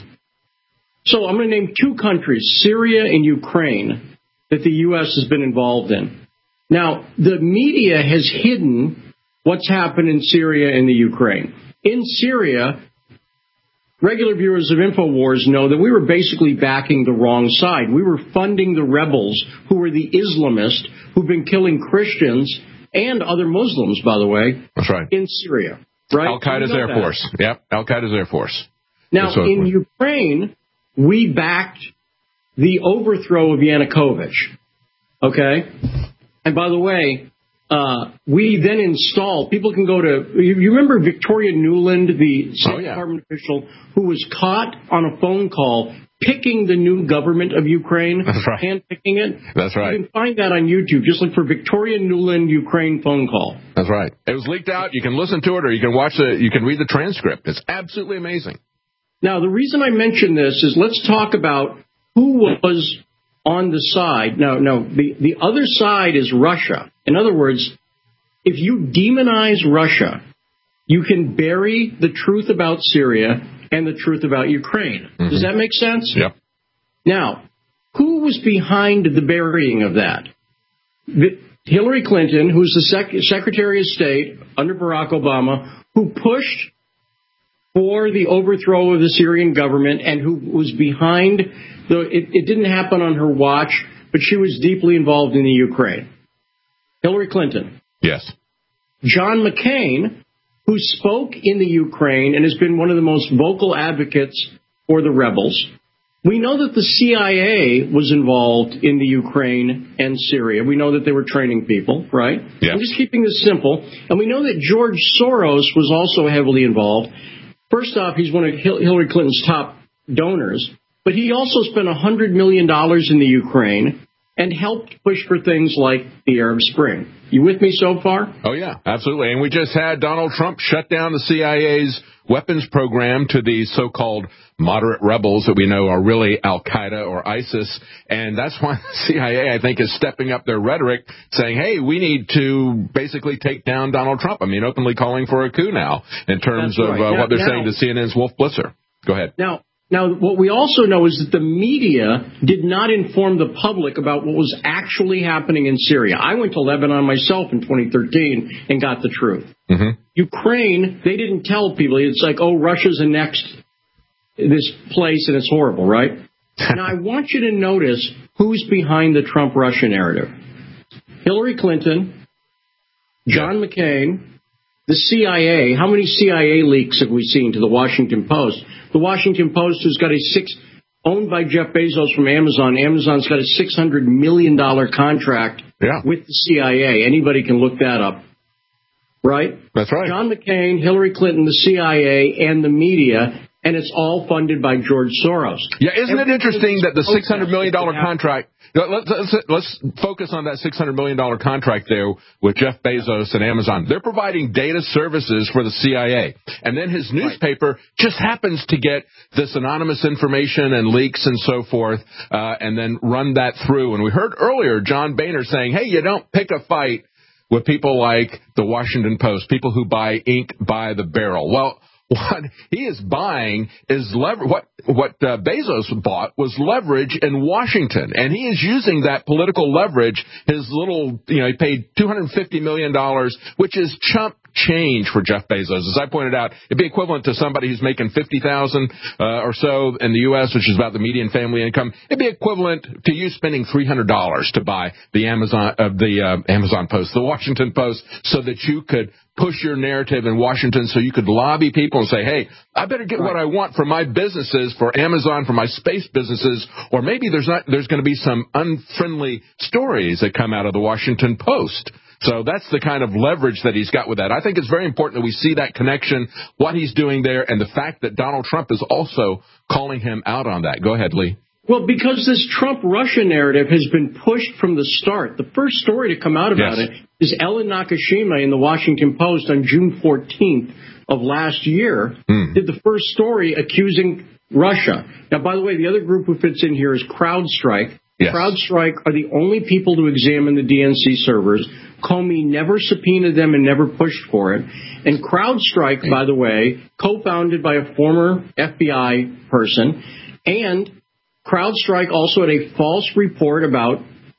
So I'm going to name two countries, Syria and Ukraine, that the U S has been involved in. Now, the media has hidden what's happened in Syria and the Ukraine. In Syria, regular viewers of InfoWars know that we were basically backing the wrong side. We were funding the rebels who were the Islamists who've been killing Christians and other Muslims, by the way. That's right. In Syria. Right? Al-Qaeda's Air that. Force. Yep, Al-Qaeda's Air Force. Now, in Ukraine, we backed the overthrow of Yanukovych. Okay? And by the way, Uh, we then install, people can go to, you, you remember Victoria Nuland, the State oh, yeah. Department official, who was caught on a phone call picking the new government of Ukraine, That's right. hand-picking it? That's right. You can find that on YouTube. Just look for Victoria Nuland Ukraine phone call. That's right. It was leaked out. You can listen to it, or you can watch it. You can read the transcript. It's absolutely amazing. Now, the reason I mention this is let's talk about who was on the side. No, no, the, the other side is Russia. In other words, if you demonize Russia, you can bury the truth about Syria and the truth about Ukraine. Mm-hmm. Does that make sense? Yep. Now, who was behind the burying of that? The, Hillary Clinton, who's the sec- Secretary of State under Barack Obama, who pushed for the overthrow of the Syrian government and who was behind the, it, it didn't happen on her watch, but she was deeply involved in the Ukraine. Hillary Clinton. Yes. John McCain, who spoke in the Ukraine and has been one of the most vocal advocates for the rebels. We know that the C I A was involved in the Ukraine and Syria. We know that they were training people, right? Yeah. I'm just keeping this simple. And we know that George Soros was also heavily involved. First off, he's one of Hillary Clinton's top donors, but he also spent one hundred million dollars in the Ukraine and helped push for things like the Arab Spring. You with me so far? Oh, yeah, absolutely. And we just had Donald Trump shut down the C I A's weapons program to the so-called moderate rebels that we know are really Al-Qaeda or ISIS. And that's why the C I A, I think, is stepping up their rhetoric, saying, hey, we need to basically take down Donald Trump. I mean, openly calling for a coup now in terms That's of right. uh, now, what they're now, saying to C N N's Wolf Blitzer. Go ahead. Now, Now, what we also know is that the media did not inform the public about what was actually happening in Syria. I went to Lebanon myself in twenty thirteen and got the truth. Mm-hmm. Ukraine, they didn't tell people. It's like, oh, Russia's annexed this place and it's horrible, right? Now, I want you to notice who's behind the Trump-Russia narrative. Hillary Clinton, John McCain, the C I A. How many C I A leaks have we seen to the Washington Post? The Washington Post has got a six, owned by Jeff Bezos from Amazon. Amazon's got a six hundred million dollars contract yeah. with the C I A. Anybody can look that up. Right? That's right. John McCain, Hillary Clinton, the C I A, and the media, and it's all funded by George Soros. Yeah, isn't it interesting that the six hundred million dollars contract, let's, let's, let's focus on that six hundred million dollars contract there with Jeff Bezos and Amazon. They're providing data services for the C I A. And then his newspaper just happens to get this anonymous information and leaks and so forth, uh, and then run that through. And we heard earlier John Boehner saying, hey, you don't pick a fight with people like the Washington Post, people who buy ink by the barrel. Well, what he is buying is lever- what what uh, Bezos bought was leverage in Washington, and he is using that political leverage. His little, you know, he paid two hundred fifty million dollars, which is chump change for Jeff Bezos. As I pointed out, it'd be equivalent to somebody who's making fifty thousand dollars uh, or so in the U S, which is about the median family income. It'd be equivalent to you spending three hundred dollars to buy the Amazon of uh, the uh, Amazon Post, the Washington Post, so that you could push your narrative in Washington, so you could lobby people and say, hey, I better get what I want for my businesses, for Amazon, for my space businesses, or maybe there's not there's going to be some unfriendly stories that come out of the Washington Post. So that's the kind of leverage that he's got with that. I think it's very important that we see that connection, what he's doing there, and the fact that Donald Trump is also calling him out on that. Go ahead, Lee. Well, because this Trump-Russia narrative has been pushed from the start. The first story to come out about yes. it is Ellen Nakashima in the Washington Post on June fourteenth of last year mm. did the first story accusing Russia. Now, by the way, the other group who fits in here is CrowdStrike. Yes. CrowdStrike are the only people to examine the D N C servers. Comey never subpoenaed them and never pushed for it. And CrowdStrike, by the way, co-founded by a former F B I person, and CrowdStrike also had a false report about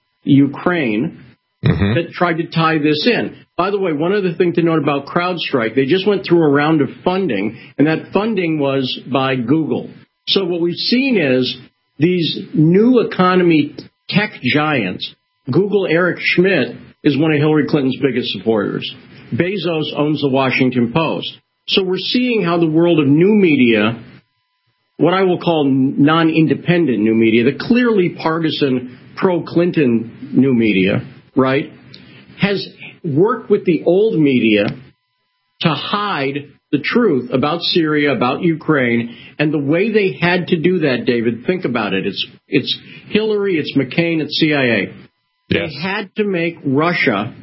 Ukraine mm-hmm. that tried to tie this in. By the way, one other thing to note about CrowdStrike, they just went through a round of funding, and that funding was by Google. So what we've seen is these new economy tech giants. Google, Eric Schmidt, is one of Hillary Clinton's biggest supporters. Bezos owns the Washington Post. So we're seeing how the world of new media, what I will call non-independent new media, the clearly partisan pro-Clinton new media, right, has worked with the old media to hide the truth about Syria, about Ukraine, and the way they had to do that, David, think about it. It's it's Hillary, it's McCain, it's C I A. Yes. They had to make Russia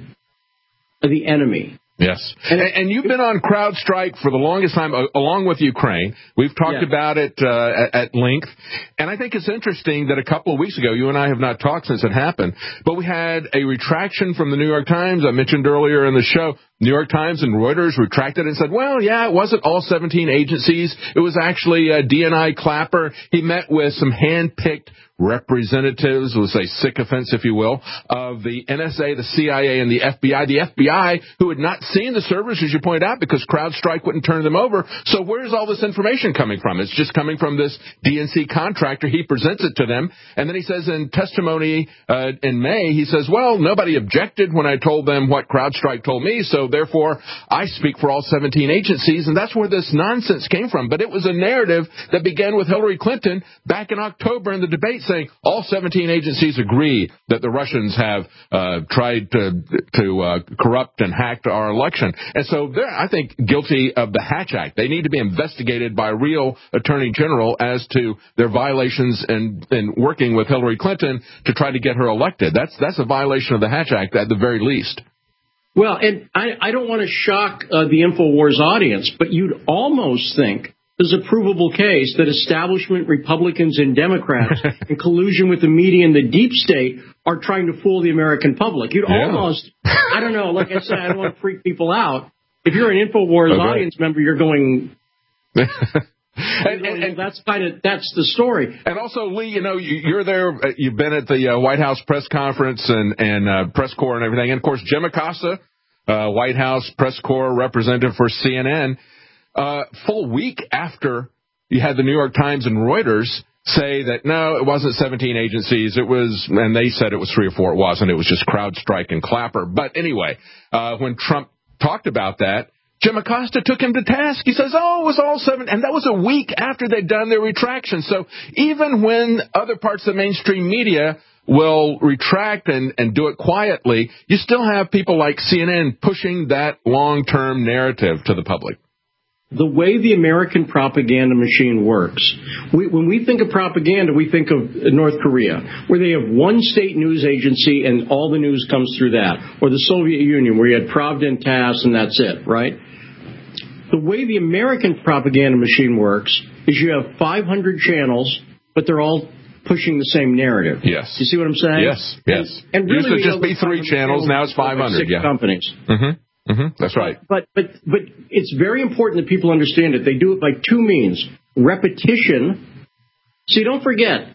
the enemy. Yes. And, and you've been on CrowdStrike for the longest time, uh, along with Ukraine. We've talked yeah. about it uh, at, at length. And I think it's interesting that a couple of weeks ago, you and I have not talked since it happened, but we had a retraction from the New York Times. I mentioned earlier in the show, New York Times and Reuters retracted and said, well, yeah, it wasn't all seventeen agencies. It was actually uh, D N I Clapper. He met with some hand-picked representatives, we'll say sycophants, if you will, of the N S A, the C I A, and the F B I. The F B I, who had not seen the servers, as you pointed out, because CrowdStrike wouldn't turn them over. So where's all this information coming from? It's just coming from this D N C contractor. He presents it to them. And then he says in testimony uh, in May, he says, well, nobody objected when I told them what CrowdStrike told me, so therefore I speak for all seventeen agencies, and that's where this nonsense came from. But it was a narrative that began with Hillary Clinton back in October in the debate saying all seventeen agencies agree that the Russians have uh, tried to, to uh, corrupt and hacked our election. And so they're, I think, guilty of the Hatch Act. They need to be investigated by a real attorney general as to their violations in, in working with Hillary Clinton to try to get her elected. That's that's a violation of the Hatch Act at the very least. Well, and I, I don't want to shock uh, the InfoWars audience, but you'd almost think there's a provable case that establishment Republicans and Democrats, in collusion with the media and the deep state, are trying to fool the American public. You'd yeah. almost, I don't know, like I said, I don't want to freak people out. If you're an InfoWars okay. audience member, you're going... And, and, and that's kind of that's the story. And also, Lee, you know, you're there. You've been at the uh, White House press conference and and uh, press corps and everything. And of course, Jim Acosta, uh, White House press corps representative for C N N, uh, full week after you had the New York Times and Reuters say that no, it wasn't seventeen agencies. It was, and they said it was three or four. It wasn't. It was just CrowdStrike and Clapper. But anyway, uh, when Trump talked about that, Jim Acosta took him to task. He says, oh, it was all seven. And that was a week after they'd done their retraction. So even when other parts of the mainstream media will retract and, and do it quietly, you still have people like C N N pushing that long-term narrative to the public. The way the American propaganda machine works, we, when we think of propaganda, we think of North Korea, where they have one state news agency and all the news comes through that, or the Soviet Union, where you had Pravda and TASS and that's it, right? The way the American propaganda machine works is you have five hundred channels, but they're all pushing the same narrative. Yes. You see what I'm saying? Yes, yes. And, and really, used to just be three channels, now it's five hundred, six yeah. companies. Mm-hmm. Mm-hmm. That's right. But, but but it's very important that people understand it. They do it by two means. Repetition. See, don't forget,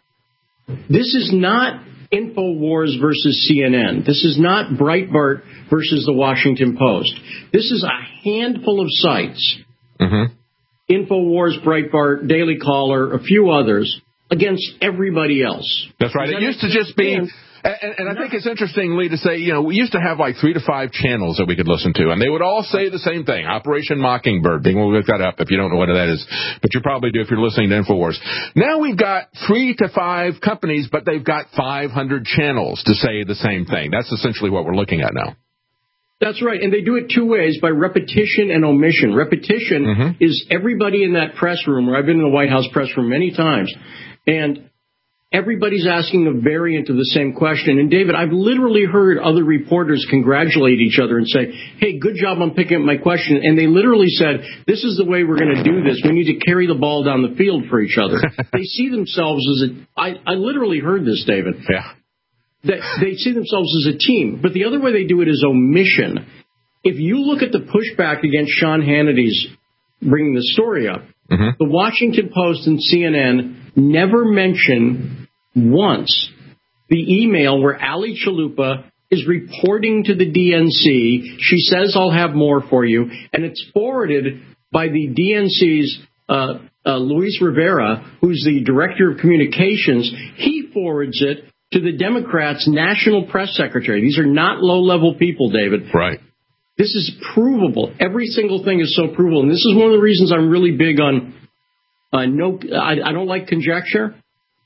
this is not InfoWars versus C N N. This is not Breitbart versus the Washington Post. This is a handful of sites, mm-hmm. InfoWars, Breitbart, Daily Caller, a few others, against everybody else. That's right. It used to just be... And, and I think it's interesting, Lee, to say, you know, we used to have like three to five channels that we could listen to, and they would all say the same thing, Operation Mockingbird. We'll look that up if you don't know what that is, but you probably do if you're listening to InfoWars. Now we've got three to five companies, but they've got five hundred channels to say the same thing. That's essentially what we're looking at now. That's right, and they do it two ways, by repetition and omission. Repetition mm-hmm. is everybody in that press room, where I've been in the White House press room many times, and everybody's asking a variant of the same question. And, David, I've literally heard other reporters congratulate each other and say, hey, good job on picking up my question. And they literally said, this is the way we're going to do this. We need to carry the ball down the field for each other. They see themselves as a – I I literally heard this, David. Yeah. That they see themselves as a team. But the other way they do it is omission. If you look at the pushback against Sean Hannity's bringing the story up, mm-hmm. the Washington Post and C N N never mention once the email where Ali Chalupa is reporting to the D N C. She says, I'll have more for you. And it's forwarded by the D N C's uh, uh, Luis Rivera, who's the director of communications. He forwards it to the Democrats' national press secretary. These are not low-level people, David. Right. This is provable. Every single thing is so provable. And this is one of the reasons I'm really big on uh, no, I, I don't like conjecture,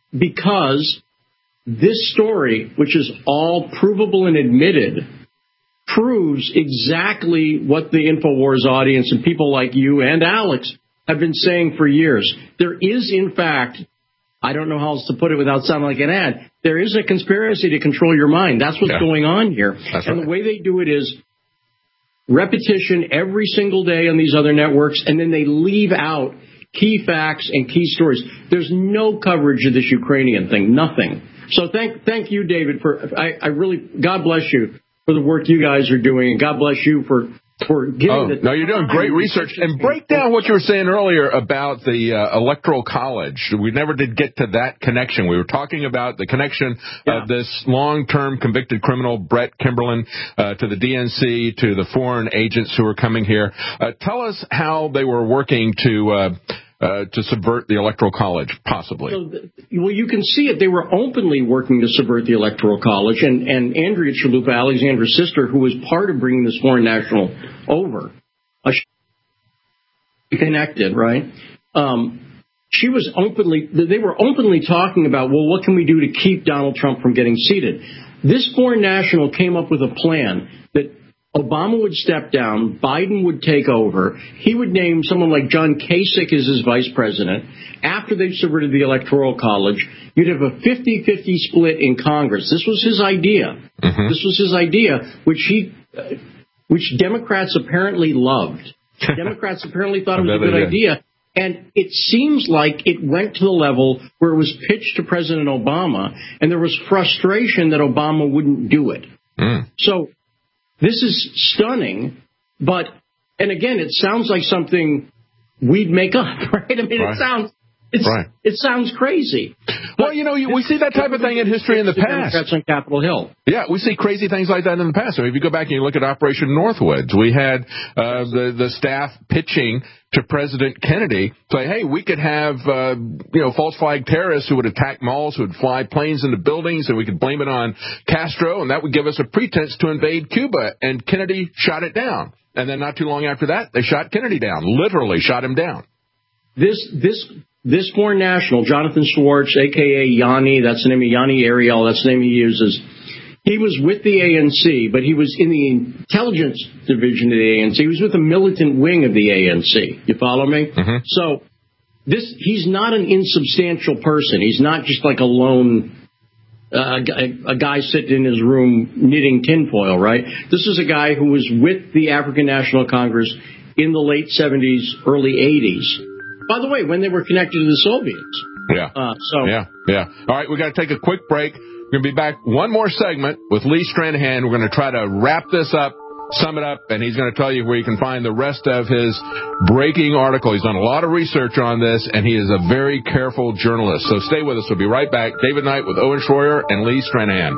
because this story, which is all provable and admitted, proves exactly what the InfoWars audience and people like you and Alex have been saying for years. There is, in fact, I don't know how else to put it without sounding like an ad, there is a conspiracy to control your mind. That's what's yeah. going on here. That's and right. the way they do it is repetition every single day on these other networks, and then they leave out key facts and key stories. There's no coverage of this Ukrainian thing, nothing. So thank thank you, David, for I, I really, God bless you for the work you guys are doing, and God bless you for for giving oh, the no, you're doing great research. And break down what you were saying earlier about the uh, Electoral College. We never did get to that connection. We were talking about the connection yeah. of this long-term convicted criminal, Brett Kimberlin, uh, to the D N C, to the foreign agents who were coming here. Uh, tell us how they were working to uh, uh, to subvert the Electoral College, possibly. So the, well, you can see it. They were openly working to subvert the Electoral College, and, and Andrea Chalupa, Alexandra's sister, who was part of bringing this foreign national over, uh, connected, right? Um, she was openly, they were openly talking about, well, what can we do to keep Donald Trump from getting seated? This foreign national came up with a plan that Obama would step down, Biden would take over, he would name someone like John Kasich as his vice president. After they've subverted the Electoral College, you'd have a fifty-fifty split in Congress. This was his idea. Mm-hmm. This was his idea, which he, uh, which Democrats apparently loved. Democrats apparently thought it was a good idea. And it seems like it went to the level where it was pitched to President Obama, and there was frustration that Obama wouldn't do it. Mm. So this is stunning, but, and again, it sounds like something we'd make up, right? I mean, right. it sounds, it's, right. it sounds crazy. Well, you know, you, we see that type of thing in history in the past. Democrats on Capitol Hill. Yeah, we see crazy things like that in the past. I mean, if you go back and you look at Operation Northwoods, we had uh, the the staff pitching to President Kennedy, say, hey, we could have, uh, you know, false flag terrorists who would attack malls, who would fly planes into buildings, and we could blame it on Castro, and that would give us a pretense to invade Cuba. And Kennedy shot it down. And then not too long after that, they shot Kennedy down, literally shot him down. This, this, this foreign national, Jonathan Schwartz, a k a. Yanni, that's the name of Yanni Ariel, that's the name he uses. He was with the A N C, but he was in the intelligence division of the A N C. He was with the militant wing of the A N C. You follow me? Mm-hmm. So this, he's not an insubstantial person. He's not just like a lone, uh, a, a guy sitting in his room knitting tinfoil, right? This is a guy who was with the African National Congress in the late seventies, early eighties. By the way, when they were connected to the Soviets. Yeah. Uh, so yeah, yeah. All right, we got to take a quick break. We're going to be back one more segment with Lee Stranahan. We're going to try to wrap this up, sum it up, and he's going to tell you where you can find the rest of his breaking article. He's done a lot of research on this, and he is a very careful journalist. So stay with us. We'll be right back. David Knight with Owen Schroyer and Lee Stranahan.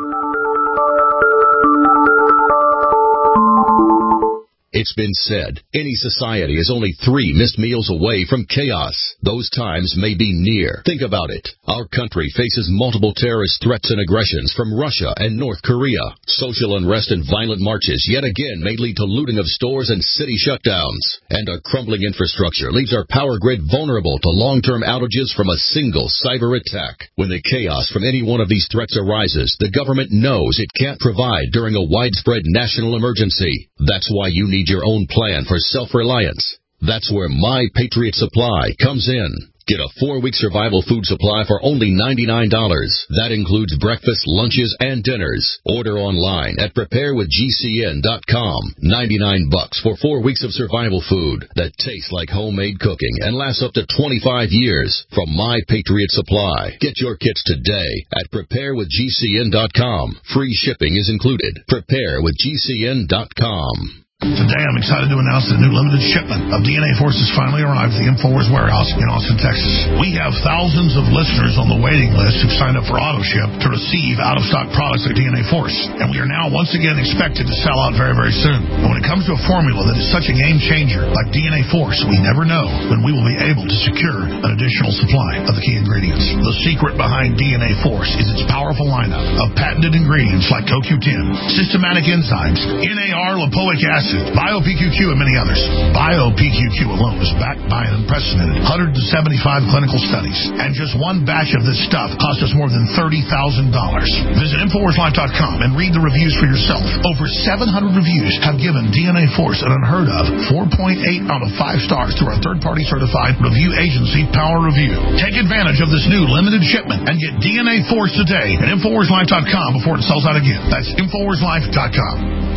It's been said, any society is only three missed meals away from chaos. Those times may be near. Think about it. Our country faces multiple terrorist threats and aggressions from Russia and North Korea. Social unrest and violent marches yet again may lead to looting of stores and city shutdowns. And a crumbling infrastructure leaves our power grid vulnerable to long-term outages from a single cyber attack. When the chaos from any one of these threats arises, the government knows it can't provide during a widespread national emergency. That's why you need your own plan for self-reliance. That's where My Patriot Supply comes in. Get a four-week survival food supply for only ninety-nine dollars. That includes breakfast, lunches, and dinners. Order online at prepare with G C N dot com. ninety-nine bucks for four weeks of survival food that tastes like homemade cooking and lasts up to twenty-five years from My Patriot Supply. Get your kits today at prepare with G C N dot com. Free shipping is included. prepare with G C N dot com. Today, I'm excited to announce that a new limited shipment of D N A Force has finally arrived at the InfoWars warehouse in Austin, Texas. We have thousands of listeners on the waiting list who've signed up for AutoShip to receive out-of-stock products like D N A Force, and we are now once again expected to sell out very, very soon. And when it comes to a formula that is such a game changer like D N A Force, we never know when we will be able to secure an additional supply of the key ingredients. The secret behind D N A Force is its powerful lineup of patented ingredients like C O Q ten, systematic enzymes, N A R lipoic acid, Bio-P Q Q, and many others. Bio-P Q Q alone is backed by an unprecedented one hundred seventy-five clinical studies, and just one batch of this stuff cost us more than thirty thousand dollars. Visit InfoWars Life dot com and read the reviews for yourself. Over seven hundred reviews have given D N A Force an unheard of four point eight out of five stars through our third-party certified review agency, Power Review. Take advantage of this new limited shipment and get D N A Force today at InfoWars Life dot com before it sells out again. That's InfoWars Life dot com.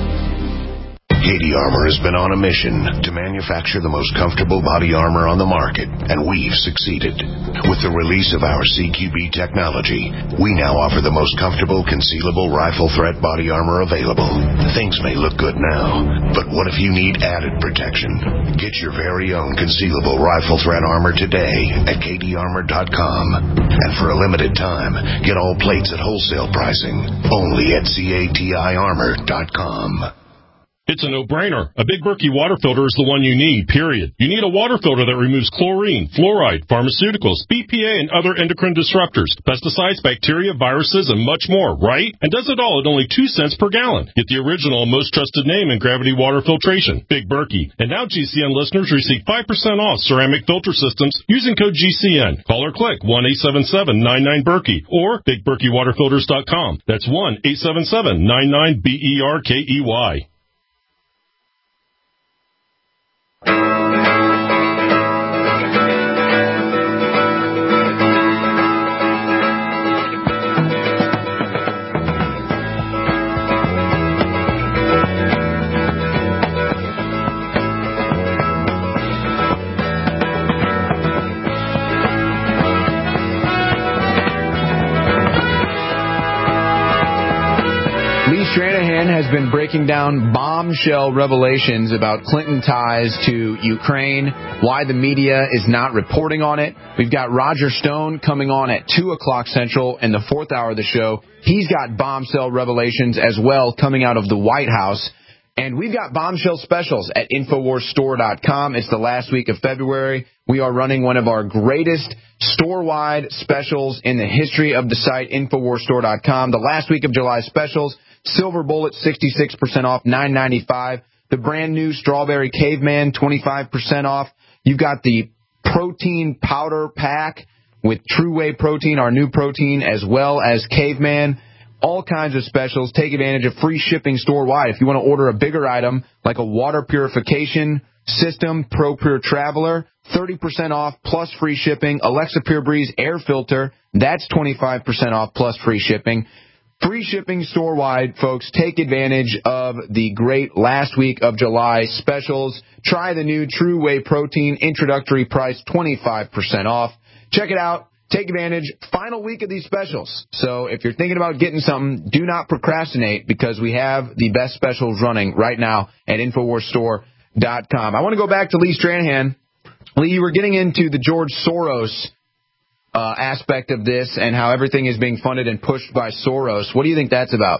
Cady Armor has been on a mission to manufacture the most comfortable body armor on the market, and we've succeeded. With the release of our C Q B technology, we now offer the most comfortable concealable rifle threat body armor available. Things may look good now, but what if you need added protection? Get your very own concealable rifle threat armor today at Cady Armor dot com. And for a limited time, get all plates at wholesale pricing only at C A T I Armor dot com. It's a no-brainer. A Big Berkey water filter is the one you need, period. You need a water filter that removes chlorine, fluoride, pharmaceuticals, B P A, and other endocrine disruptors, pesticides, bacteria, viruses, and much more, right? And does it all at only two cents per gallon. Get the original and most trusted name in gravity water filtration, Big Berkey. And now G C N listeners receive five percent off ceramic filter systems using code G C N. Call or click one eight seven seven nine nine Berkey or big berkey water filters dot com. That's one eight seven seven nine nine B E R K E Y. Stranahan has been breaking down bombshell revelations about Clinton ties to Ukraine, why the media is not reporting on it. We've got Roger Stone coming on at two o'clock Central in the fourth hour of the show. He's got bombshell revelations as well coming out of the White House. And we've got bombshell specials at Infowars Store dot com. It's the last week of February. We are running one of our greatest store-wide specials in the history of the site, Infowars Store dot com. The last week of July specials. Silver Bullet, sixty-six percent off, nine ninety-five. The brand new Strawberry Caveman, twenty-five percent off. You've got the protein powder pack with True Whey protein, our new protein, as well as Caveman. All kinds of specials. Take advantage of free shipping store-wide. If you want to order a bigger item, like a water purification system, ProPure Traveler, thirty percent off plus free shipping. Alexa Pure Breeze air filter, that's twenty-five percent off plus free shipping. Free shipping store-wide, folks. Take advantage of the great last week of July specials. Try the new True Whey Protein, introductory price, twenty-five percent off. Check it out. Take advantage. Final week of these specials. So if you're thinking about getting something, do not procrastinate because we have the best specials running right now at Infowars Store dot com. I want to go back to Lee Stranahan. Lee, you were getting into the George Soros Uh, aspect of this and how everything is being funded and pushed by Soros. What do you think that's about?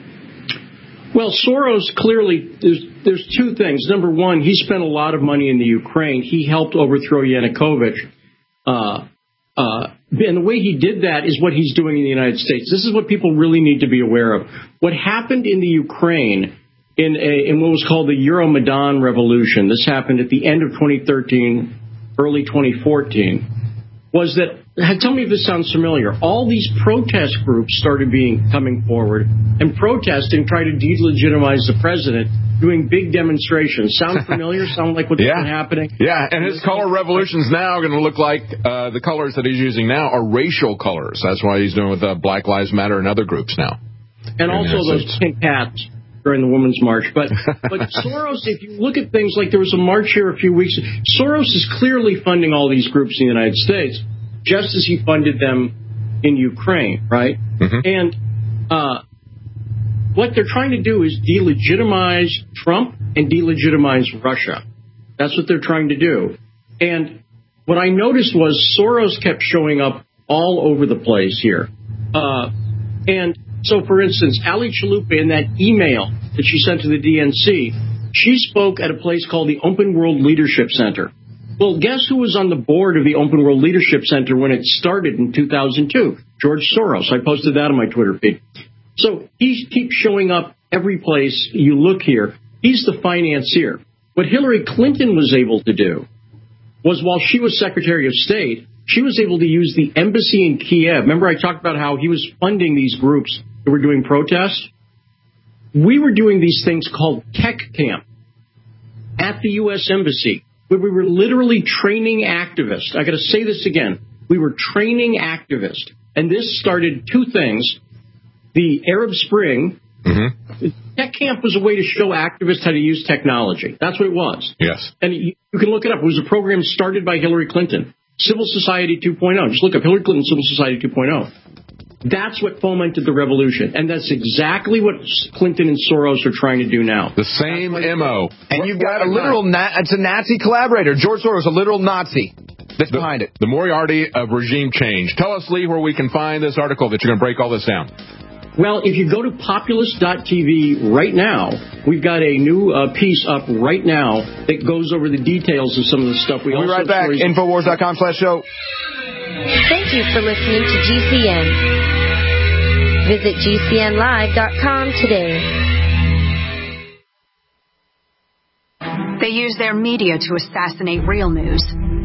Well, Soros clearly, there's, there's two things. Number one, he spent a lot of money in the Ukraine. He helped overthrow Yanukovych. Uh, uh, and the way he did that is what he's doing in the United States. This is what people really need to be aware of. What happened in the Ukraine in, a, in what was called the Euromaidan Revolution, this happened at the end of twenty thirteen, early twenty fourteen, was that, tell me if this sounds familiar, all these protest groups started being coming forward and protesting, trying to delegitimize the president, doing big demonstrations. Sound familiar? Sound like what's yeah. been happening? Yeah, and his color revolution's now going to look like uh, the colors that he's using now are racial colors. That's why he's doing with uh, Black Lives Matter and other groups now. And also those pink hats during the Women's March. But but Soros, if you look at things like there was a march here a few weeks ago, Soros is clearly funding all these groups in the United States, just as he funded them in Ukraine, right? Mm-hmm. And uh, what they're trying to do is delegitimize Trump and delegitimize Russia. That's what they're trying to do. And what I noticed was Soros kept showing up all over the place here. Uh, and so, for instance, Ali Chalupa, in that email that she sent to the D N C, she spoke at a place called the Open World Leadership Center. Well, guess who was on the board of the Open World Leadership Center when it started in two thousand two? George Soros. I posted that on my Twitter feed. So he keeps showing up every place you look here. He's the financier. What Hillary Clinton was able to do was, while she was Secretary of State, she was able to use the embassy in Kiev. Remember I talked about how he was funding these groups that were doing protests? We were doing these things called Tech Camp at the U S Embassy, where we were literally training activists. I got to say this again. We were training activists. And this started two things. The Arab Spring, mm-hmm. Tech Camp was a way to show activists how to use technology. That's what it was. Yes. And you, you can look it up. It was a program started by Hillary Clinton. Civil Society two point oh. Just look up Hillary Clinton Civil Society two point oh. That's what fomented the revolution. And that's exactly what Clinton and Soros are trying to do now. The same M O. And you've got a literal, na- it's a Nazi collaborator. George Soros, a literal Nazi that's the, behind it. The Moriarty of regime change. Tell us, Lee, where we can find this article that you're going to break all this down. Well, if you go to populist dot T V right now, we've got a new uh, piece up right now that goes over the details of some of the stuff. We we'll be right back. Infowars dot com slash show. Thank you for listening to G C N. Visit G C N live dot com today. They use their media to assassinate real news.